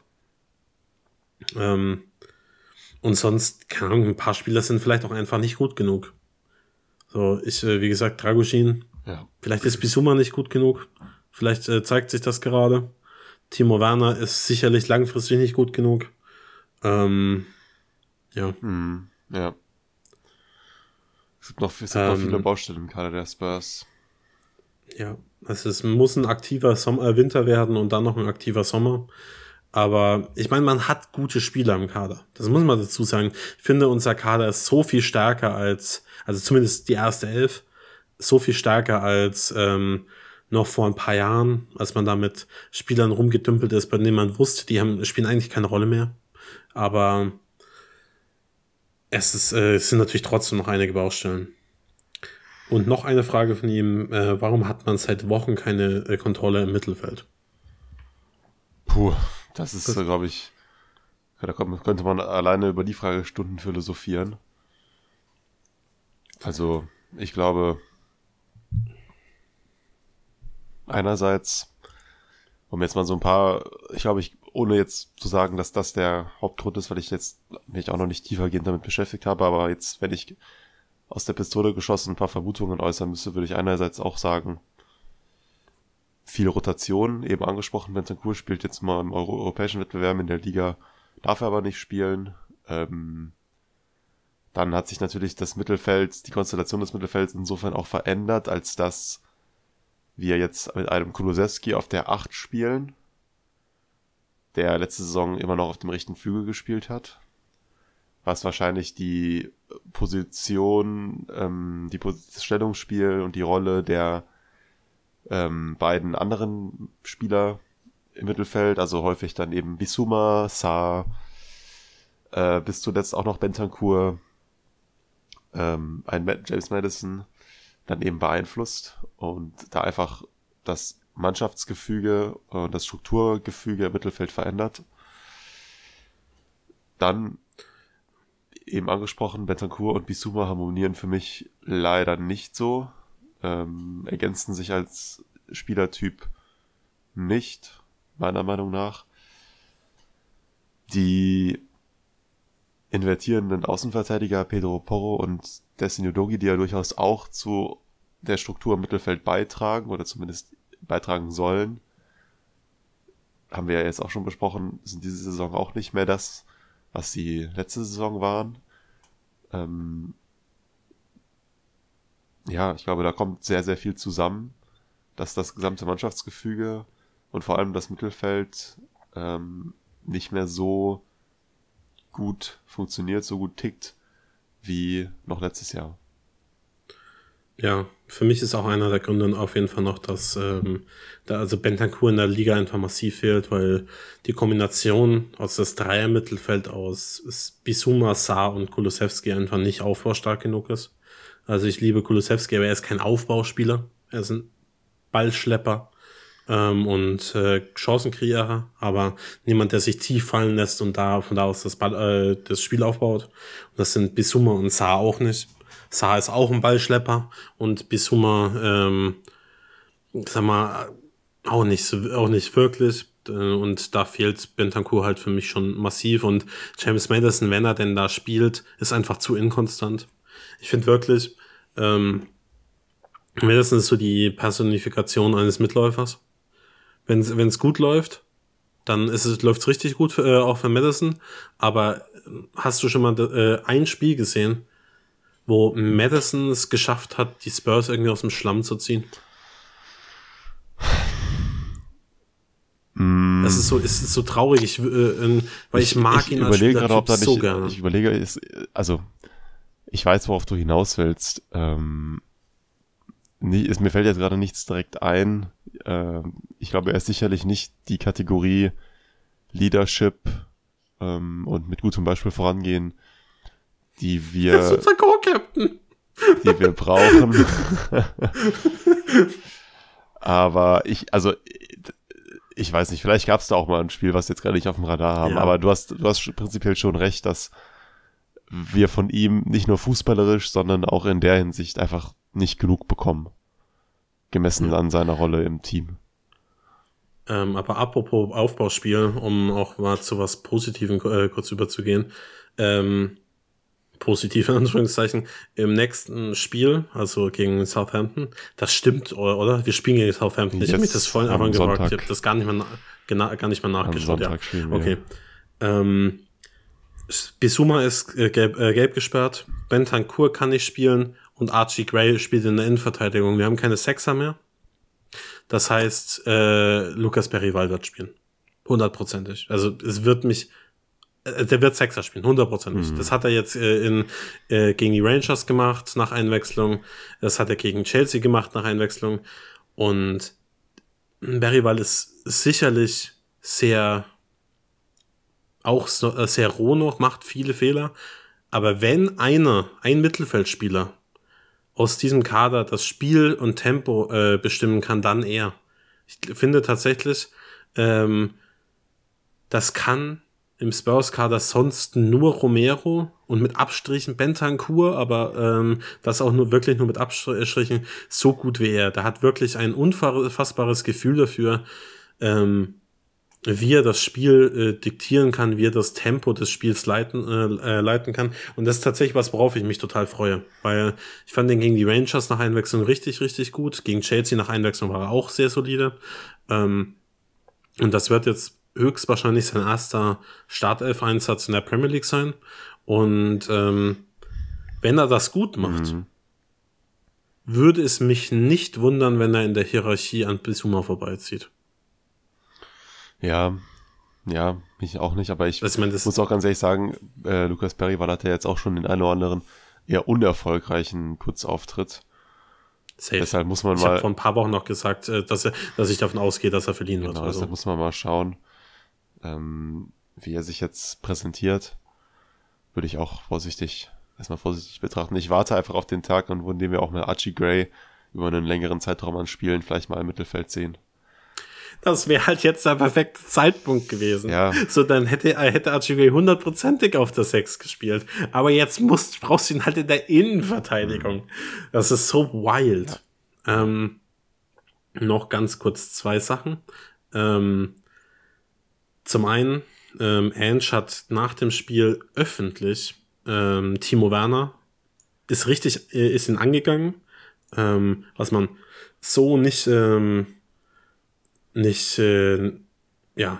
Ähm, und sonst, keine Ahnung, ein paar Spieler sind vielleicht auch einfach nicht gut genug. So, ich, äh, wie gesagt, Dragusin. Ja. Vielleicht ist Bissouma nicht gut genug. Vielleicht äh, zeigt sich das gerade. Timo Werner ist sicherlich langfristig nicht gut genug. Ähm, ja. Hm, ja. Es gibt noch, es gibt ähm, noch viele Baustellen im Kader der Spurs. Ja, also es muss ein aktiver Sommer, äh, Winter werden und dann noch ein aktiver Sommer. Aber ich meine, man hat gute Spieler im Kader. Das muss man dazu sagen. Ich finde, unser Kader ist so viel stärker als, also zumindest die erste Elf, so viel stärker als ähm, noch vor ein paar Jahren, als man da mit Spielern rumgedümpelt ist, bei denen man wusste, die haben, spielen eigentlich keine Rolle mehr. Aber es, ist, äh, es sind natürlich trotzdem noch einige Baustellen. Und noch eine Frage von ihm, äh, warum hat man seit Wochen keine äh, Kontrolle im Mittelfeld? Puh, das ist, das, glaube ich, da könnte man alleine über die Frage Stunden philosophieren. Also, ich glaube, einerseits, um jetzt mal so ein paar, ich glaube, ich, ohne jetzt zu sagen, dass das der Hauptgrund ist, weil ich jetzt mich auch noch nicht tiefergehend damit beschäftigt habe, aber jetzt, wenn ich aus der Pistole geschossen ein paar Vermutungen äußern müsste, würde ich einerseits auch sagen, viel Rotation, eben angesprochen, Bentancur spielt jetzt mal im Euro- europäischen Wettbewerb in der Liga, darf er aber nicht spielen. Ähm, dann hat sich natürlich das Mittelfeld, die Konstellation des Mittelfelds insofern auch verändert, als dass wir jetzt mit einem Kulusewski auf der acht spielen, der letzte Saison immer noch auf dem rechten Flügel gespielt hat, was wahrscheinlich die Position, ähm, die Pos- das Stellungsspiel und die Rolle der ähm, beiden anderen Spieler im Mittelfeld, also häufig dann eben Bissouma, Sarr, äh, bis zuletzt auch noch Bentancur, ähm, ein Ma- James Maddison, dann eben beeinflusst und da einfach das Mannschaftsgefüge und das Strukturgefüge im Mittelfeld verändert. Dann eben angesprochen, Bentancur und Bissouma harmonieren für mich leider nicht so, ähm, ergänzen sich als Spielertyp nicht, meiner Meinung nach. Die invertierenden Außenverteidiger Pedro Porro und Destiny Udogie, die ja durchaus auch zu der Struktur im Mittelfeld beitragen oder zumindest beitragen sollen, haben wir ja jetzt auch schon besprochen, sind diese Saison auch nicht mehr das, was sie letzte Saison waren. Ähm ja, ich glaube, da kommt sehr, sehr viel zusammen, dass das gesamte Mannschaftsgefüge und vor allem das Mittelfeld ähm, nicht mehr so gut funktioniert, so gut tickt wie noch letztes Jahr. Ja, für mich ist auch einer der Gründe auf jeden Fall noch, dass ähm, da also Bentancur in der Liga einfach massiv fehlt, weil die Kombination aus das Dreier-Mittelfeld aus Bissouma, Sarr und Kulusewski einfach nicht aufbaustark genug ist. Also ich liebe Kulusewski, aber er ist kein Aufbauspieler. Er ist ein Ballschlepper ähm, und äh, Chancenkreierer, aber niemand, der sich tief fallen lässt und da von da aus das, Ball, äh, das Spiel aufbaut. Und das sind Bissouma und Sarr auch nicht. Sarr ist auch ein Ballschlepper und Bissouma, ähm, sag mal, auch nicht, so- auch nicht wirklich. Äh, Und da fehlt Bentancur halt für mich schon massiv. Und James Maddison, wenn er denn da spielt, ist einfach zu inkonstant. Ich finde wirklich, ähm, Maddison ist so die Personifikation eines Mitläufers. Wenn es gut läuft, dann ist es läuft's richtig gut für, äh, auch für Maddison. Aber äh, hast du schon mal äh, ein Spiel gesehen, wo Maddison es geschafft hat, die Spurs irgendwie aus dem Schlamm zu ziehen? Mm. Das ist so, es ist so traurig, ich, äh, äh, weil ich, ich mag ich ihn als überlege gerade, ob da so nicht, gerne. Ich überlege, ist, also ich weiß, worauf du hinaus willst. Ähm, nie, ist, mir fällt jetzt gerade nichts direkt ein. Ähm, ich glaube, er ist sicherlich nicht die Kategorie Leadership ähm, und mit gutem Beispiel vorangehen, die wir, Das ist unser Co-Captain. die wir brauchen. Aber ich, also ich weiß nicht, vielleicht gab es da auch mal ein Spiel, was jetzt gerade nicht auf dem Radar haben, Ja. aber du hast, du hast prinzipiell schon recht, dass wir von ihm nicht nur fußballerisch, sondern auch in der Hinsicht einfach nicht genug bekommen. Gemessen Ja. an seiner Rolle im Team. Ähm, aber apropos Aufbauspiel, um auch mal zu was Positivem äh, kurz überzugehen. Ähm, positiv in Anführungszeichen. Im nächsten Spiel, also gegen Southampton, das stimmt, oder? oder? Wir spielen gegen Southampton. Ich habe mich das vorhin am einfach gefragt. Sonntag. Ich habe das gar nicht mal, na- gena- gar nicht mal Am nachgeschaut. Ja. Sonntag spielen wir. Okay. Ähm, Bissouma ist äh, gelb, äh, gelb gesperrt, Bentancur kann nicht spielen und Archie Gray spielt in der Innenverteidigung. Wir haben keine Sechser mehr. Das heißt, äh, Lucas Perrival wird spielen. Hundertprozentig. Also es wird mich, äh, der wird Sechser spielen, hundertprozentig. Mhm. Das hat er jetzt äh, in, äh, gegen die Rangers gemacht nach Einwechslung. Das hat er gegen Chelsea gemacht nach Einwechslung. Und Perrival ist sicherlich sehr auch so, äh, sehr roh noch, macht viele Fehler. Aber wenn einer, ein Mittelfeldspieler aus diesem Kader das Spiel und Tempo äh, bestimmen kann, dann er. Ich finde tatsächlich, ähm, das kann im Spurs-Kader sonst nur Romero und mit Abstrichen Bentancur, aber ähm, das auch nur wirklich nur mit Abstrichen so gut wie er. Der hat wirklich ein unfassbares Gefühl dafür, ähm, wie er das Spiel äh, diktieren kann, wie er das Tempo des Spiels leiten, äh, leiten kann. Und das ist tatsächlich was, worauf ich mich total freue. Weil ich fand den gegen die Rangers nach Einwechslung richtig, richtig gut. Gegen Chelsea nach Einwechslung war er auch sehr solide. Ähm, und das wird jetzt höchstwahrscheinlich sein erster Startelf-Einsatz in der Premier League sein. Und ähm, wenn er das gut macht, mhm. würde es mich nicht wundern, wenn er in der Hierarchie an Bissouma vorbeizieht. Ja, ja, mich auch nicht, aber ich, ich mein, muss auch ganz ehrlich sagen, äh, Lucas Perry hat ja jetzt auch schon den einen oder anderen eher unerfolgreichen Kurzauftritt. Safe. Deshalb muss man ich mal. Ich habe vor ein paar Wochen noch gesagt, dass, er, dass ich davon ausgehe, dass er verliehen genau, wird. Also. Deshalb muss man mal schauen, ähm, wie er sich jetzt präsentiert. Würde ich auch vorsichtig, erstmal vorsichtig betrachten. Ich warte einfach auf den Tag, an dem wir auch mal Archie Gray über einen längeren Zeitraum an Spielen vielleicht mal im Mittelfeld sehen. Das wäre halt jetzt der perfekte Zeitpunkt gewesen. Ja. So, dann hätte, hätte Archie Gray hundertprozentig auf der sechs gespielt. Aber jetzt musst, brauchst du ihn halt in der Innenverteidigung. Mhm. Das ist so wild. Ja. Ähm, noch ganz kurz zwei Sachen. Ähm, zum einen, ähm, Ange hat nach dem Spiel öffentlich ähm, Timo Werner ist richtig, äh, ist ihn angegangen, ähm, was man so nicht ähm, nicht, äh, ja,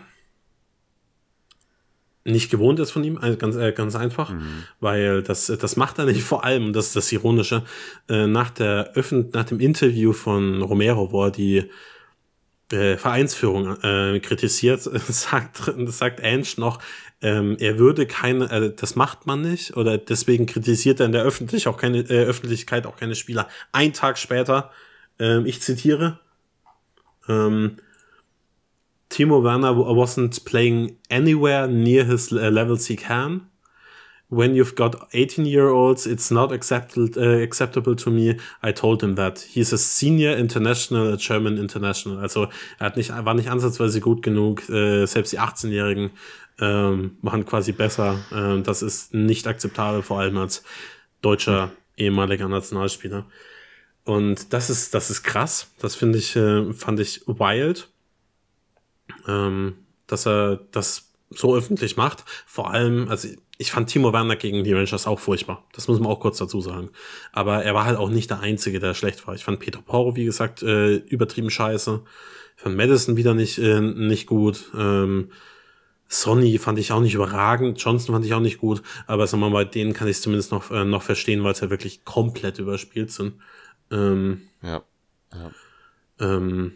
nicht gewohnt ist von ihm, also ganz, äh, ganz einfach, mhm. weil das, das macht er nicht, vor allem, und das ist das Ironische, äh, nach der Öffn- nach dem Interview von Romero, wo er die äh, Vereinsführung äh, kritisiert, sagt, sagt Ange noch, ähm, er würde keine, äh, das macht man nicht, oder deswegen kritisiert er in der Öffentlich auch keine, äh, Öffentlichkeit auch keine Spieler. Ein Tag später, äh, ich zitiere, ähm, Timo Werner wasn't playing anywhere near his levels he can. When you've got eighteen-year-olds, it's not acceptable, uh, acceptable to me. I told him that. He's a senior international, a German international. Also er hat nicht, war nicht ansatzweise gut genug. Äh, selbst die achtzehnjährigen ähm, machen quasi besser. Ähm, das ist nicht akzeptabel, vor allem als deutscher ehemaliger Nationalspieler. Und das ist, das ist krass. Das finde ich, äh, fand ich wild. Ähm, dass er das so öffentlich macht. Vor allem, also ich fand Timo Werner gegen die Rangers auch furchtbar. Das muss man auch kurz dazu sagen. Aber er war halt auch nicht der Einzige, der schlecht war. Ich fand Peter Porro, wie gesagt, äh, übertrieben scheiße. Ich fand Madison wieder nicht, äh, nicht gut. Ähm, Sonny fand ich auch nicht überragend. Johnson fand ich auch nicht gut. Aber sagen wir mal, bei denen kann ich es zumindest noch, äh, noch verstehen, weil es ja wirklich komplett überspielt sind. Ähm, ja. ja. Ähm,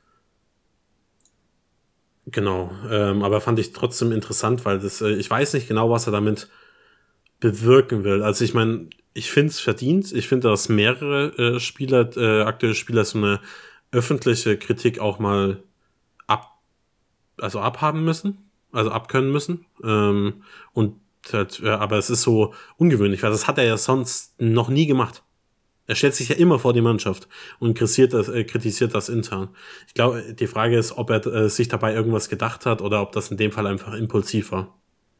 Genau, ähm, aber fand ich trotzdem interessant, weil das, äh, ich weiß nicht genau, was er damit bewirken will. Also ich meine, ich finde es verdient. Ich finde, dass mehrere äh, Spieler, äh, aktuelle Spieler so eine öffentliche Kritik auch mal ab, also abhaben müssen, also abkönnen müssen. Ähm, und halt, äh, aber es ist so ungewöhnlich, weil das hat er ja sonst noch nie gemacht. Er stellt sich ja immer vor die Mannschaft und kritisiert das, äh, kritisiert das intern. Ich glaube, die Frage ist, ob er äh, sich dabei irgendwas gedacht hat oder ob das in dem Fall einfach impulsiv war.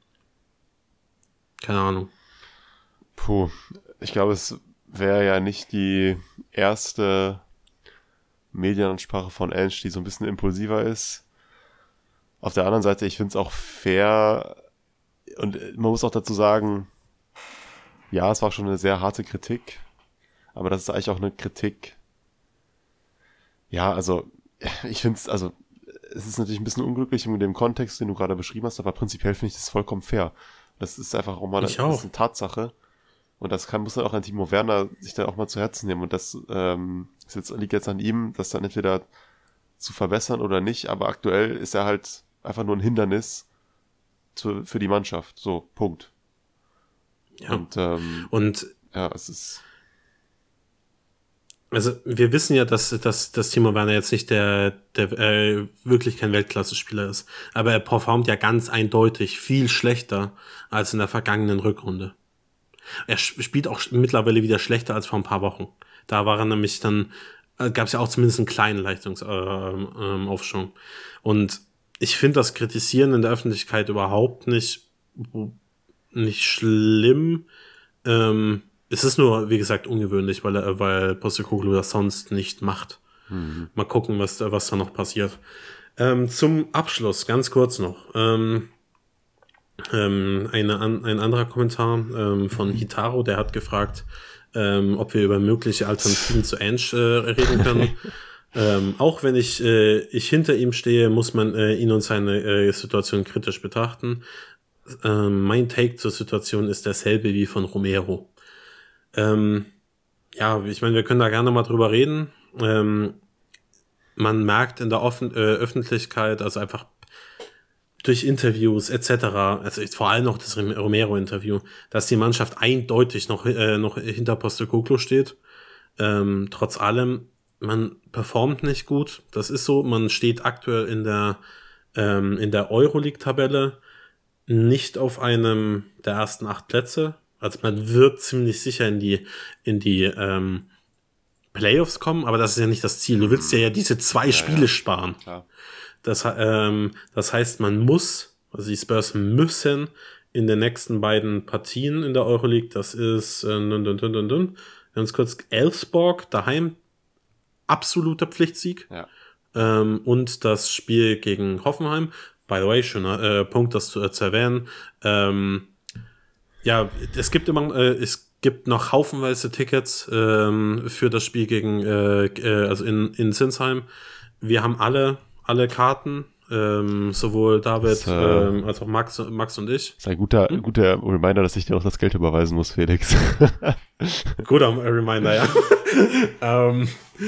Keine Ahnung. Puh, ich glaube, es wäre ja nicht die erste Medienansprache von Ange, die so ein bisschen impulsiver ist. Auf der anderen Seite, ich finde es auch fair und man muss auch dazu sagen, ja, es war schon eine sehr harte Kritik. Aber das ist eigentlich auch eine Kritik. Ja, also, ich finde es, also, es ist natürlich ein bisschen unglücklich in dem Kontext, den du gerade beschrieben hast, aber prinzipiell finde ich das vollkommen fair. Das ist einfach auch mal eine, auch. Das ist eine Tatsache. Und das kann, muss dann auch ein Timo Werner sich dann auch mal zu Herzen nehmen. Und das ähm, ist jetzt, liegt jetzt an ihm, das dann entweder zu verbessern oder nicht. Aber aktuell ist er halt einfach nur ein Hindernis zu, für die Mannschaft. So, Punkt. Ja. Und, ähm, Und ja, es ist. Also wir wissen ja, dass, dass, dass Timo Werner jetzt nicht der, der äh, wirklich kein Weltklasse-Spieler ist. Aber er performt ja ganz eindeutig viel schlechter als in der vergangenen Rückrunde. Er spielt auch mittlerweile wieder schlechter als vor ein paar Wochen. Da war er nämlich dann, äh, gab es ja auch zumindest einen kleinen Leistungsaufschwung. Äh, ähm, Und ich finde das Kritisieren in der Öffentlichkeit überhaupt nicht, nicht schlimm. Ähm, es ist nur, wie gesagt, ungewöhnlich, weil, er, weil Postecoglou das sonst nicht macht. Mhm. Mal gucken, was, was da noch passiert. Ähm, zum Abschluss, ganz kurz noch. Ähm, ähm, eine, an, ein anderer Kommentar ähm, von Hitaro, der hat gefragt, ähm, ob wir über mögliche Alternativen zu Ange äh, reden können. Ähm, auch wenn ich, äh, ich hinter ihm stehe, muss man äh, ihn und seine äh, Situation kritisch betrachten. Ähm, mein Take zur Situation ist derselbe wie von Romero. Ähm, ja, ich meine, wir können da gerne mal drüber reden. Ähm, man merkt in der Offen- äh, Öffentlichkeit, also einfach durch Interviews et cetera, also vor allem noch das Romero-Interview, dass die Mannschaft eindeutig noch, äh, noch hinter Postecoglou steht. Ähm, trotz allem, man performt nicht gut. Das ist so. Man steht aktuell in der ähm, in der Euroleague-Tabelle nicht auf einem der ersten acht Plätze. Also man wird ziemlich sicher in die in die ähm, Playoffs kommen, aber das ist ja nicht das Ziel. Du willst ja, ja diese zwei ja, Spiele ja. sparen. Klar. Das, ähm, das heißt, man muss, also die Spurs müssen in den nächsten beiden Partien in der Euroleague, das ist äh, dun, dun, dun, dun, dun, ganz kurz, Elfsborg daheim, absoluter Pflichtsieg. Ja. Ähm, und das Spiel gegen Hoffenheim. By the way, schöner äh, Punkt, das zu, äh, zu erwähnen. Ähm, ja, es gibt immer, äh, es gibt noch haufenweise Tickets ähm, für das Spiel gegen, äh, äh, also in, in Sinsheim. Wir haben alle, alle Karten. Ähm, sowohl David das, äh, ähm, als auch Max, Max und ich. Das ist ein guter, hm? guter Reminder, dass ich dir noch das Geld überweisen muss, Felix. Guter Reminder, ja. ähm,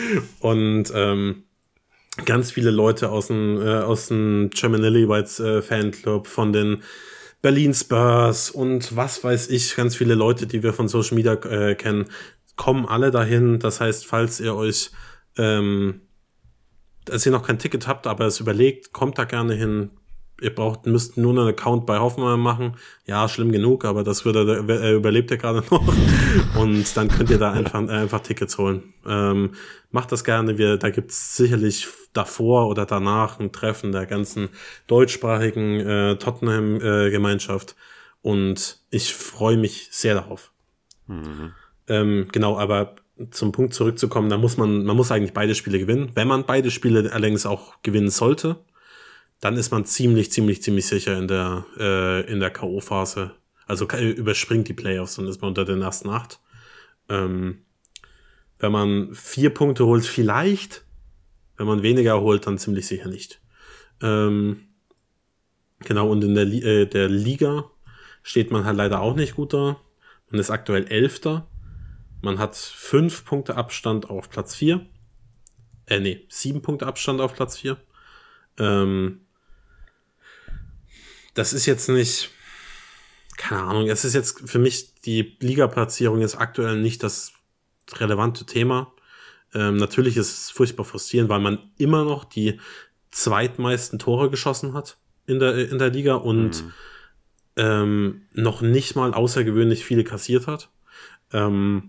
und ähm, ganz viele Leute aus dem, äh, aus dem German Lillywhites äh, Fanclub, von den Berlin Spurs und was weiß ich, ganz viele Leute, die wir von Social Media äh, kennen, kommen alle dahin. Das heißt, falls ihr euch ähm, als ihr noch kein Ticket habt, aber es überlegt, kommt da gerne hin. Ihr braucht, müsst nur einen Account bei Hoffenheim machen. Ja, schlimm genug, aber das würde, er überlebt ja gerade noch. Und dann könnt ihr da einfach, einfach Tickets holen. Ähm, macht das gerne. Wir, da gibt's sicherlich davor oder danach ein Treffen der ganzen deutschsprachigen äh, Tottenham-Gemeinschaft. Äh, Und ich freue mich sehr darauf. Mhm. Ähm, genau, aber zum Punkt zurückzukommen, da muss man, man muss eigentlich beide Spiele gewinnen. Wenn man beide Spiele allerdings auch gewinnen sollte, dann ist man ziemlich, ziemlich, ziemlich sicher in der, äh, in der K O-Phase. Also überspringt die Playoffs, dann ist man unter den ersten acht. Ähm, wenn man vier Punkte holt, vielleicht. Wenn man weniger holt, dann ziemlich sicher nicht. Ähm, genau, und in der, äh, der Liga steht man halt leider auch nicht gut da. Man ist aktuell Elfter. Man hat fünf Punkte Abstand auf Platz vier. Äh, nee, sieben Punkte Abstand auf Platz vier. Ähm, das ist jetzt nicht, keine Ahnung, es ist jetzt für mich, die Liga-Platzierung ist aktuell nicht das relevante Thema. Ähm, natürlich ist es furchtbar frustrierend, weil man immer noch die zweitmeisten Tore geschossen hat in der, in der Liga und mhm. ähm, noch nicht mal außergewöhnlich viele kassiert hat. Ähm,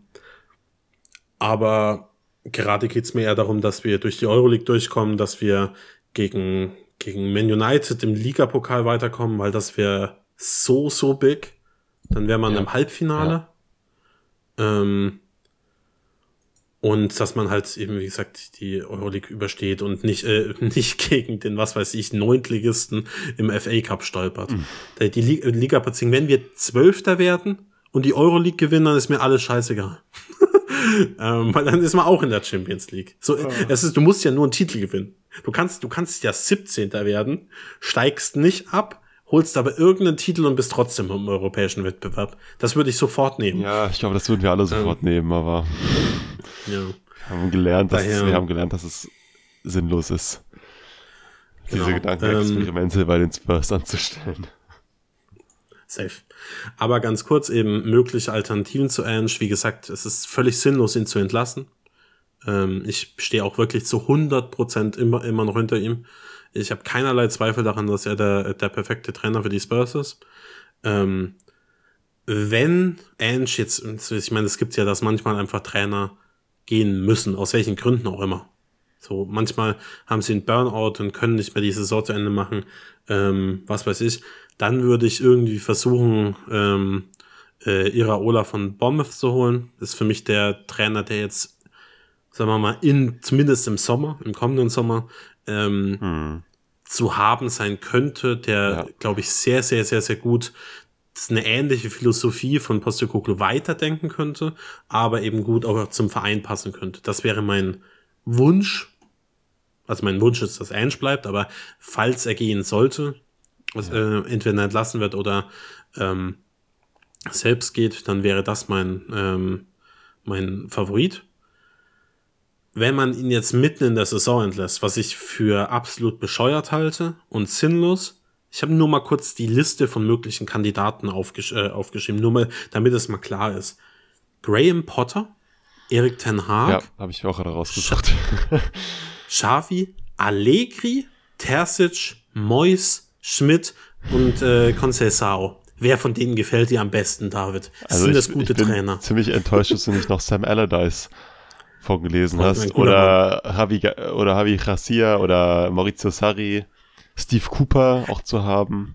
Aber gerade geht's mir eher darum, dass wir durch die Euroleague durchkommen, dass wir gegen, gegen Man United im Ligapokal weiterkommen, weil das wäre so, so big. Dann wäre man ja. im Halbfinale. Ja. Ähm, und dass man halt eben, wie gesagt, die Euroleague übersteht und nicht, äh, nicht gegen den, was weiß ich, Neuntligisten im F A Cup stolpert. Mhm. Die Liga-Platzierung, wenn wir Zwölfter werden und die Euroleague gewinnen, dann ist mir alles scheißegal. ähm, weil dann ist man auch in der Champions League. So, oh. es ist, du musst ja nur einen Titel gewinnen. Du kannst, du kannst ja siebzehnter werden, steigst nicht ab, holst aber irgendeinen Titel und bist trotzdem im europäischen Wettbewerb. Das würde ich sofort nehmen. Ja, ich glaube, das würden wir alle sofort ähm, nehmen, aber ja. wir haben gelernt, dass Daher, wir haben gelernt, dass es sinnlos ist, diese genau, Gedankenexperimente ähm, bei den Spurs anzustellen. Safe. Aber ganz kurz eben mögliche Alternativen zu Ange. Wie gesagt, es ist völlig sinnlos, ihn zu entlassen. Ähm, ich stehe auch wirklich zu hundert Prozent immer, immer noch hinter ihm. Ich habe keinerlei Zweifel daran, dass er der, der perfekte Trainer für die Spurs ist. Ähm, wenn Ange jetzt, ich meine, es gibt ja, dass manchmal einfach Trainer gehen müssen, aus welchen Gründen auch immer. So, manchmal haben sie einen Burnout und können nicht mehr die Saison zu Ende machen, ähm, was weiß ich. Dann würde ich irgendwie versuchen, ähm, äh, Iraola von Bournemouth zu holen. Das ist für mich der Trainer, der jetzt, sagen wir mal, in, zumindest im Sommer, im kommenden Sommer, ähm, hm. zu haben sein könnte, der, ja. glaube ich, sehr, sehr, sehr, sehr gut eine ähnliche Philosophie von Postecoglou weiterdenken könnte, aber eben gut auch zum Verein passen könnte. Das wäre mein Wunsch. Also mein Wunsch ist, dass Ange bleibt, aber falls er gehen sollte, ja. äh, entweder entlassen wird oder ähm, selbst geht, dann wäre das mein, ähm, mein Favorit. Wenn man ihn jetzt mitten in der Saison entlässt, was ich für absolut bescheuert halte und sinnlos, ich habe nur mal kurz die Liste von möglichen Kandidaten aufgesch- äh, aufgeschrieben, nur mal, damit es mal klar ist. Graham Potter, Erik ten Hag. Ja, habe ich auch gerade rausgesucht. Xavi, Allegri, Terzic, Moyes, Schmidt und äh, Conceição. Wer von denen gefällt dir am besten, David? Also Sind ich, das gute ich bin Trainer? Ziemlich enttäuscht, dass du nicht noch Sam Allardyce vorgelesen oh, hast. Oder Javi, oder Javi Gracia oder Maurizio Sarri, Steve Cooper auch zu haben.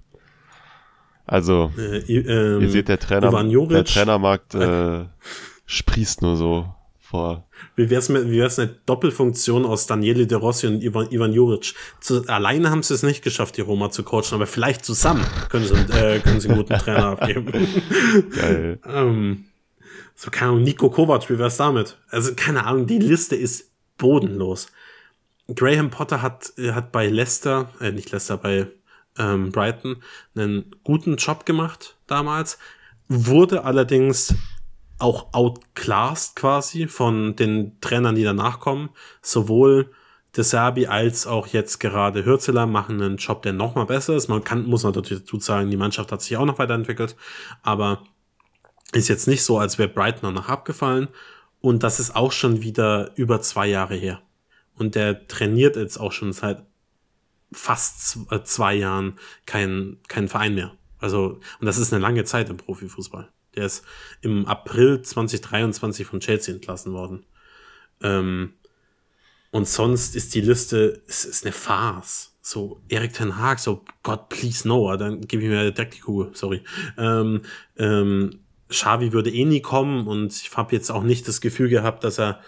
Also, äh, ähm, ihr seht, der Trainer, der Trainermarkt äh, sprießt nur so vor. Wie wär's mit, wie wär's eine Doppelfunktion aus Daniele De Rossi und Ivan, Ivan Juric? Zu, alleine haben sie es nicht geschafft, die Roma zu coachen, aber vielleicht zusammen können sie, äh, können sie einen guten Trainer abgeben. Geil. ähm, so, keine Ahnung, Niko Kovac, wie wär's damit? Also, keine Ahnung, die Liste ist bodenlos. Graham Potter hat, hat bei Leicester, äh, nicht Leicester, bei ähm, Brighton einen guten Job gemacht damals, wurde allerdings auch outclassed quasi von den Trainern, die danach kommen. Sowohl De Zerbi als auch jetzt gerade Hürzeler machen einen Job, der noch mal besser ist. Man kann, muss natürlich dazu sagen, die Mannschaft hat sich auch noch weiterentwickelt, aber ist jetzt nicht so, als wäre Brighton danach abgefallen. Und das ist auch schon wieder über zwei Jahre her. Und der trainiert jetzt auch schon seit fast zwei Jahren kein, kein Verein mehr. Also, und das ist eine lange Zeit im Profifußball. Der ist im April zwanzig dreiundzwanzig von Chelsea entlassen worden. Ähm, und sonst ist die Liste, es ist eine Farce. So, Erik ten Hag, so, God, please no, dann gebe ich mir direkt die Kugel, sorry. Ähm, ähm, Xavi würde eh nie kommen und ich habe jetzt auch nicht das Gefühl gehabt, dass er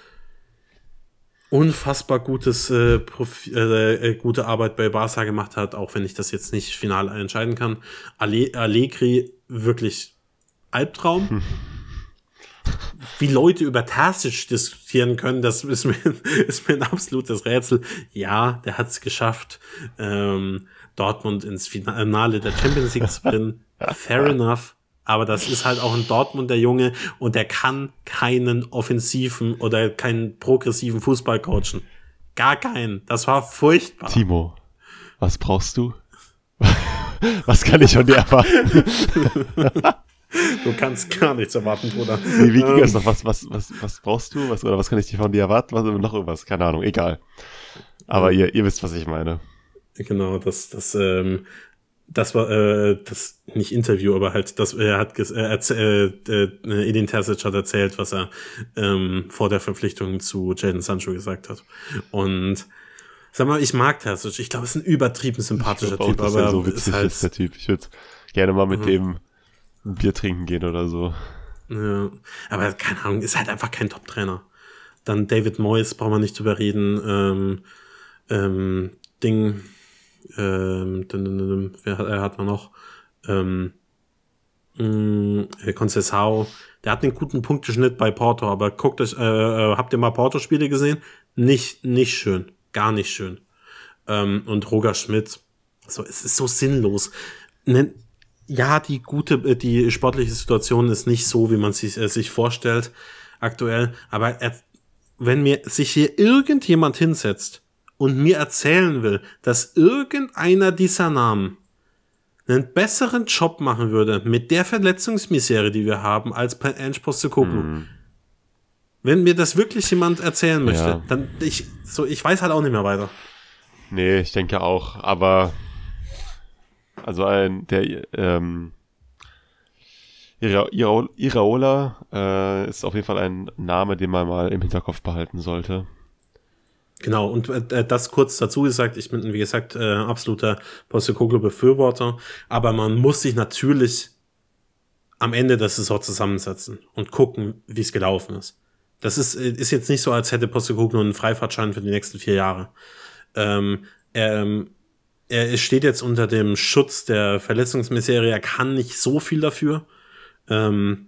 unfassbar gutes äh, Profi- äh, gute Arbeit bei Barca gemacht hat, auch wenn ich das jetzt nicht final entscheiden kann. Alle- Allegri wirklich Albtraum. Hm. Wie Leute über Terzic diskutieren können, das ist mir, ist mir ein absolutes Rätsel. Ja, der hat es geschafft, ähm, Dortmund ins Finale der Champions League zu bringen. Fair enough. Aber das ist halt auch ein Dortmunder Junge und der kann keinen offensiven oder keinen progressiven Fußball coachen. Gar keinen. Das war furchtbar. Timo, was brauchst du? Was kann ich von dir erwarten? Du kannst gar nichts erwarten, Bruder. Wie, wie ging ähm, das noch? Was, was, was, was brauchst du? Was, oder was kann ich von dir erwarten? Was, noch irgendwas? Keine Ahnung, egal. Aber ähm, ihr, ihr wisst, was ich meine. Genau, das, das, ähm, das war äh, das nicht Interview, aber halt das er hat ges- äh, erzählt, äh, äh, Edin Terzic hat erzählt, was er ähm, vor der Verpflichtung zu Jadon Sancho gesagt hat. Und sag mal, ich mag Terzic. Ich glaube, es ist ein übertrieben sympathischer ich auch, Typ, dass aber er so witzig ist, halt, ist der Typ. Ich würde gerne mal mit mhm. dem ein Bier trinken gehen oder so. Ja, aber keine Ahnung, ist halt einfach kein Top-Trainer. Dann David Moyes braucht man nicht drüber reden. Ähm, ähm, Ding. Ähm, wer hat, er hat man noch? Ähm, Conceição, der hat einen guten Punkteschnitt bei Porto, aber guckt euch, äh, habt ihr mal Porto-Spiele gesehen? Nicht, nicht schön. Gar nicht schön. Ähm, und Roger Schmidt, so, es ist so sinnlos. Ne, ja, die gute, die sportliche Situation ist nicht so, wie man sich, äh, sich vorstellt, aktuell, aber er, wenn mir sich hier irgendjemand hinsetzt und mir erzählen will, dass irgendeiner dieser Namen einen besseren Job machen würde mit der Verletzungsmisere, die wir haben, als Ange Postecoglou. Mm. Wenn mir das wirklich jemand erzählen möchte, ja. dann ich so ich weiß halt auch nicht mehr weiter. Nee, ich denke auch, aber also ein der ähm, Ira, Ira, Iraola äh, ist auf jeden Fall ein Name, den man mal im Hinterkopf behalten sollte. Genau, und äh, das kurz dazu gesagt, ich bin, wie gesagt, äh, absoluter Postecoglou-Befürworter, aber man muss sich natürlich am Ende der Saison zusammensetzen und gucken, wie es gelaufen ist. Das ist, ist jetzt nicht so, als hätte Postecoglou einen Freifahrtschein für die nächsten vier Jahre. Ähm, er, er steht jetzt unter dem Schutz der Verletzungsmisere, er kann nicht so viel dafür. Ähm,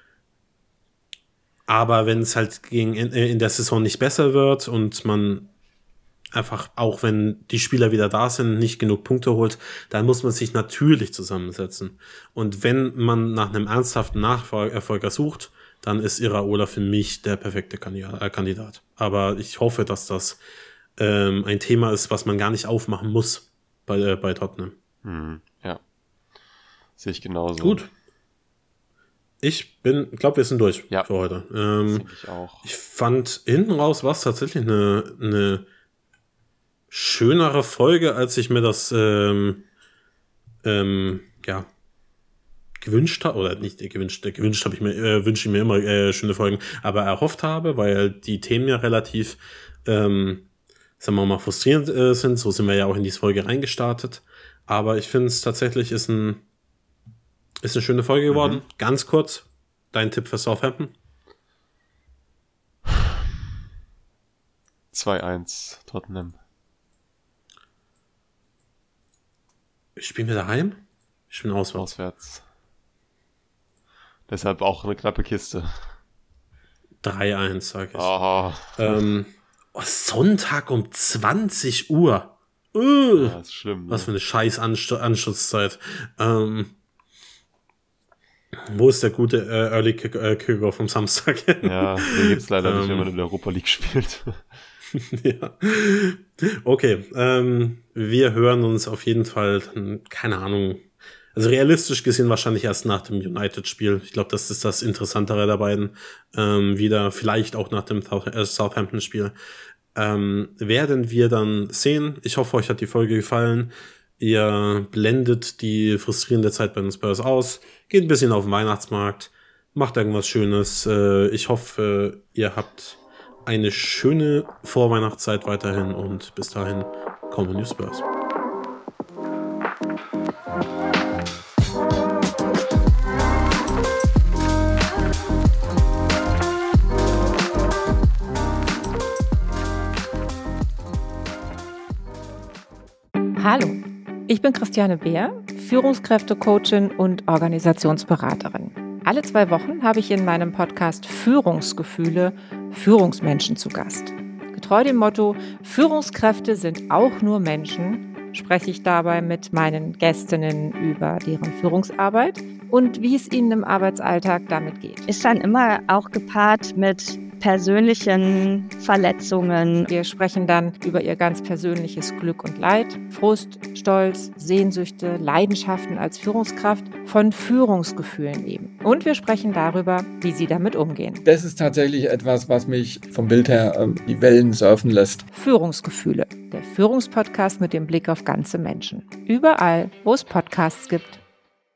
aber wenn es halt gegen, in, in der Saison nicht besser wird und man einfach, auch wenn die Spieler wieder da sind, nicht genug Punkte holt, dann muss man sich natürlich zusammensetzen. Und wenn man nach einem ernsthaften Nachfolger sucht, dann ist Iraola für mich der perfekte Kandidat. Aber ich hoffe, dass das ähm, ein Thema ist, was man gar nicht aufmachen muss bei, äh, bei Tottenham. Hm, ja, sehe ich genauso. Gut. Ich bin, glaube, wir sind durch ja, für heute. Ähm, ich auch. Ich fand, hinten raus war es tatsächlich eine, eine schönere Folge, als ich mir das ähm, ähm, ja gewünscht habe, oder nicht gewünscht, gewünscht habe ich mir, äh, wünsche ich mir immer äh, schöne Folgen, aber erhofft habe, weil die Themen ja relativ, ähm, sagen wir mal, frustrierend äh, sind. So sind wir ja auch in diese Folge reingestartet. Aber ich finde es tatsächlich ist ein ist eine schöne Folge geworden. Mhm. Ganz kurz, dein Tipp für Southampton? zwei eins Tottenham. Spielen wir daheim? Ich spiele auswärts. Auswärts. Deshalb auch eine knappe Kiste. drei eins, sag ich. Oh. Ähm, oh, Sonntag um zwanzig Uhr. Uh, ja, ist schlimm. Was ne? für eine scheiß Anst- Anschlusszeit. Ähm, wo ist der gute äh, Early Kick- äh, Kickoff vom Samstag? Ja, den gibt's leider ähm, nicht, wenn man in der Europa League spielt. Ja. Okay, ähm, wir hören uns auf jeden Fall, keine Ahnung, also realistisch gesehen wahrscheinlich erst nach dem United-Spiel. Ich glaube, das ist das Interessantere der beiden. Ähm, wieder, vielleicht auch nach dem Southampton-Spiel. Ähm, werden wir dann sehen. Ich hoffe, euch hat die Folge gefallen. Ihr blendet die frustrierende Zeit bei den Spurs aus, geht ein bisschen auf den Weihnachtsmarkt, macht irgendwas Schönes. Äh, ich hoffe, ihr habt eine schöne Vorweihnachtszeit weiterhin und bis dahin, Come on, you Spurs. Hallo, ich bin Christiane Beer, Führungskräftecoachin und Organisationsberaterin. Alle zwei Wochen habe ich in meinem Podcast Führungsgefühle Führungsmenschen zu Gast. Getreu dem Motto, Führungskräfte sind auch nur Menschen, spreche ich dabei mit meinen Gästinnen über deren Führungsarbeit und wie es ihnen im Arbeitsalltag damit geht. Ist dann immer auch gepaart mit persönlichen Verletzungen. Wir sprechen dann über ihr ganz persönliches Glück und Leid, Frust, Stolz, Sehnsüchte, Leidenschaften als Führungskraft, von Führungsgefühlen eben. Und wir sprechen darüber, wie sie damit umgehen. Das ist tatsächlich etwas, was mich vom Bild her äh, die Wellen surfen lässt. Führungsgefühle, der Führungspodcast mit dem Blick auf ganze Menschen. Überall, wo es Podcasts gibt.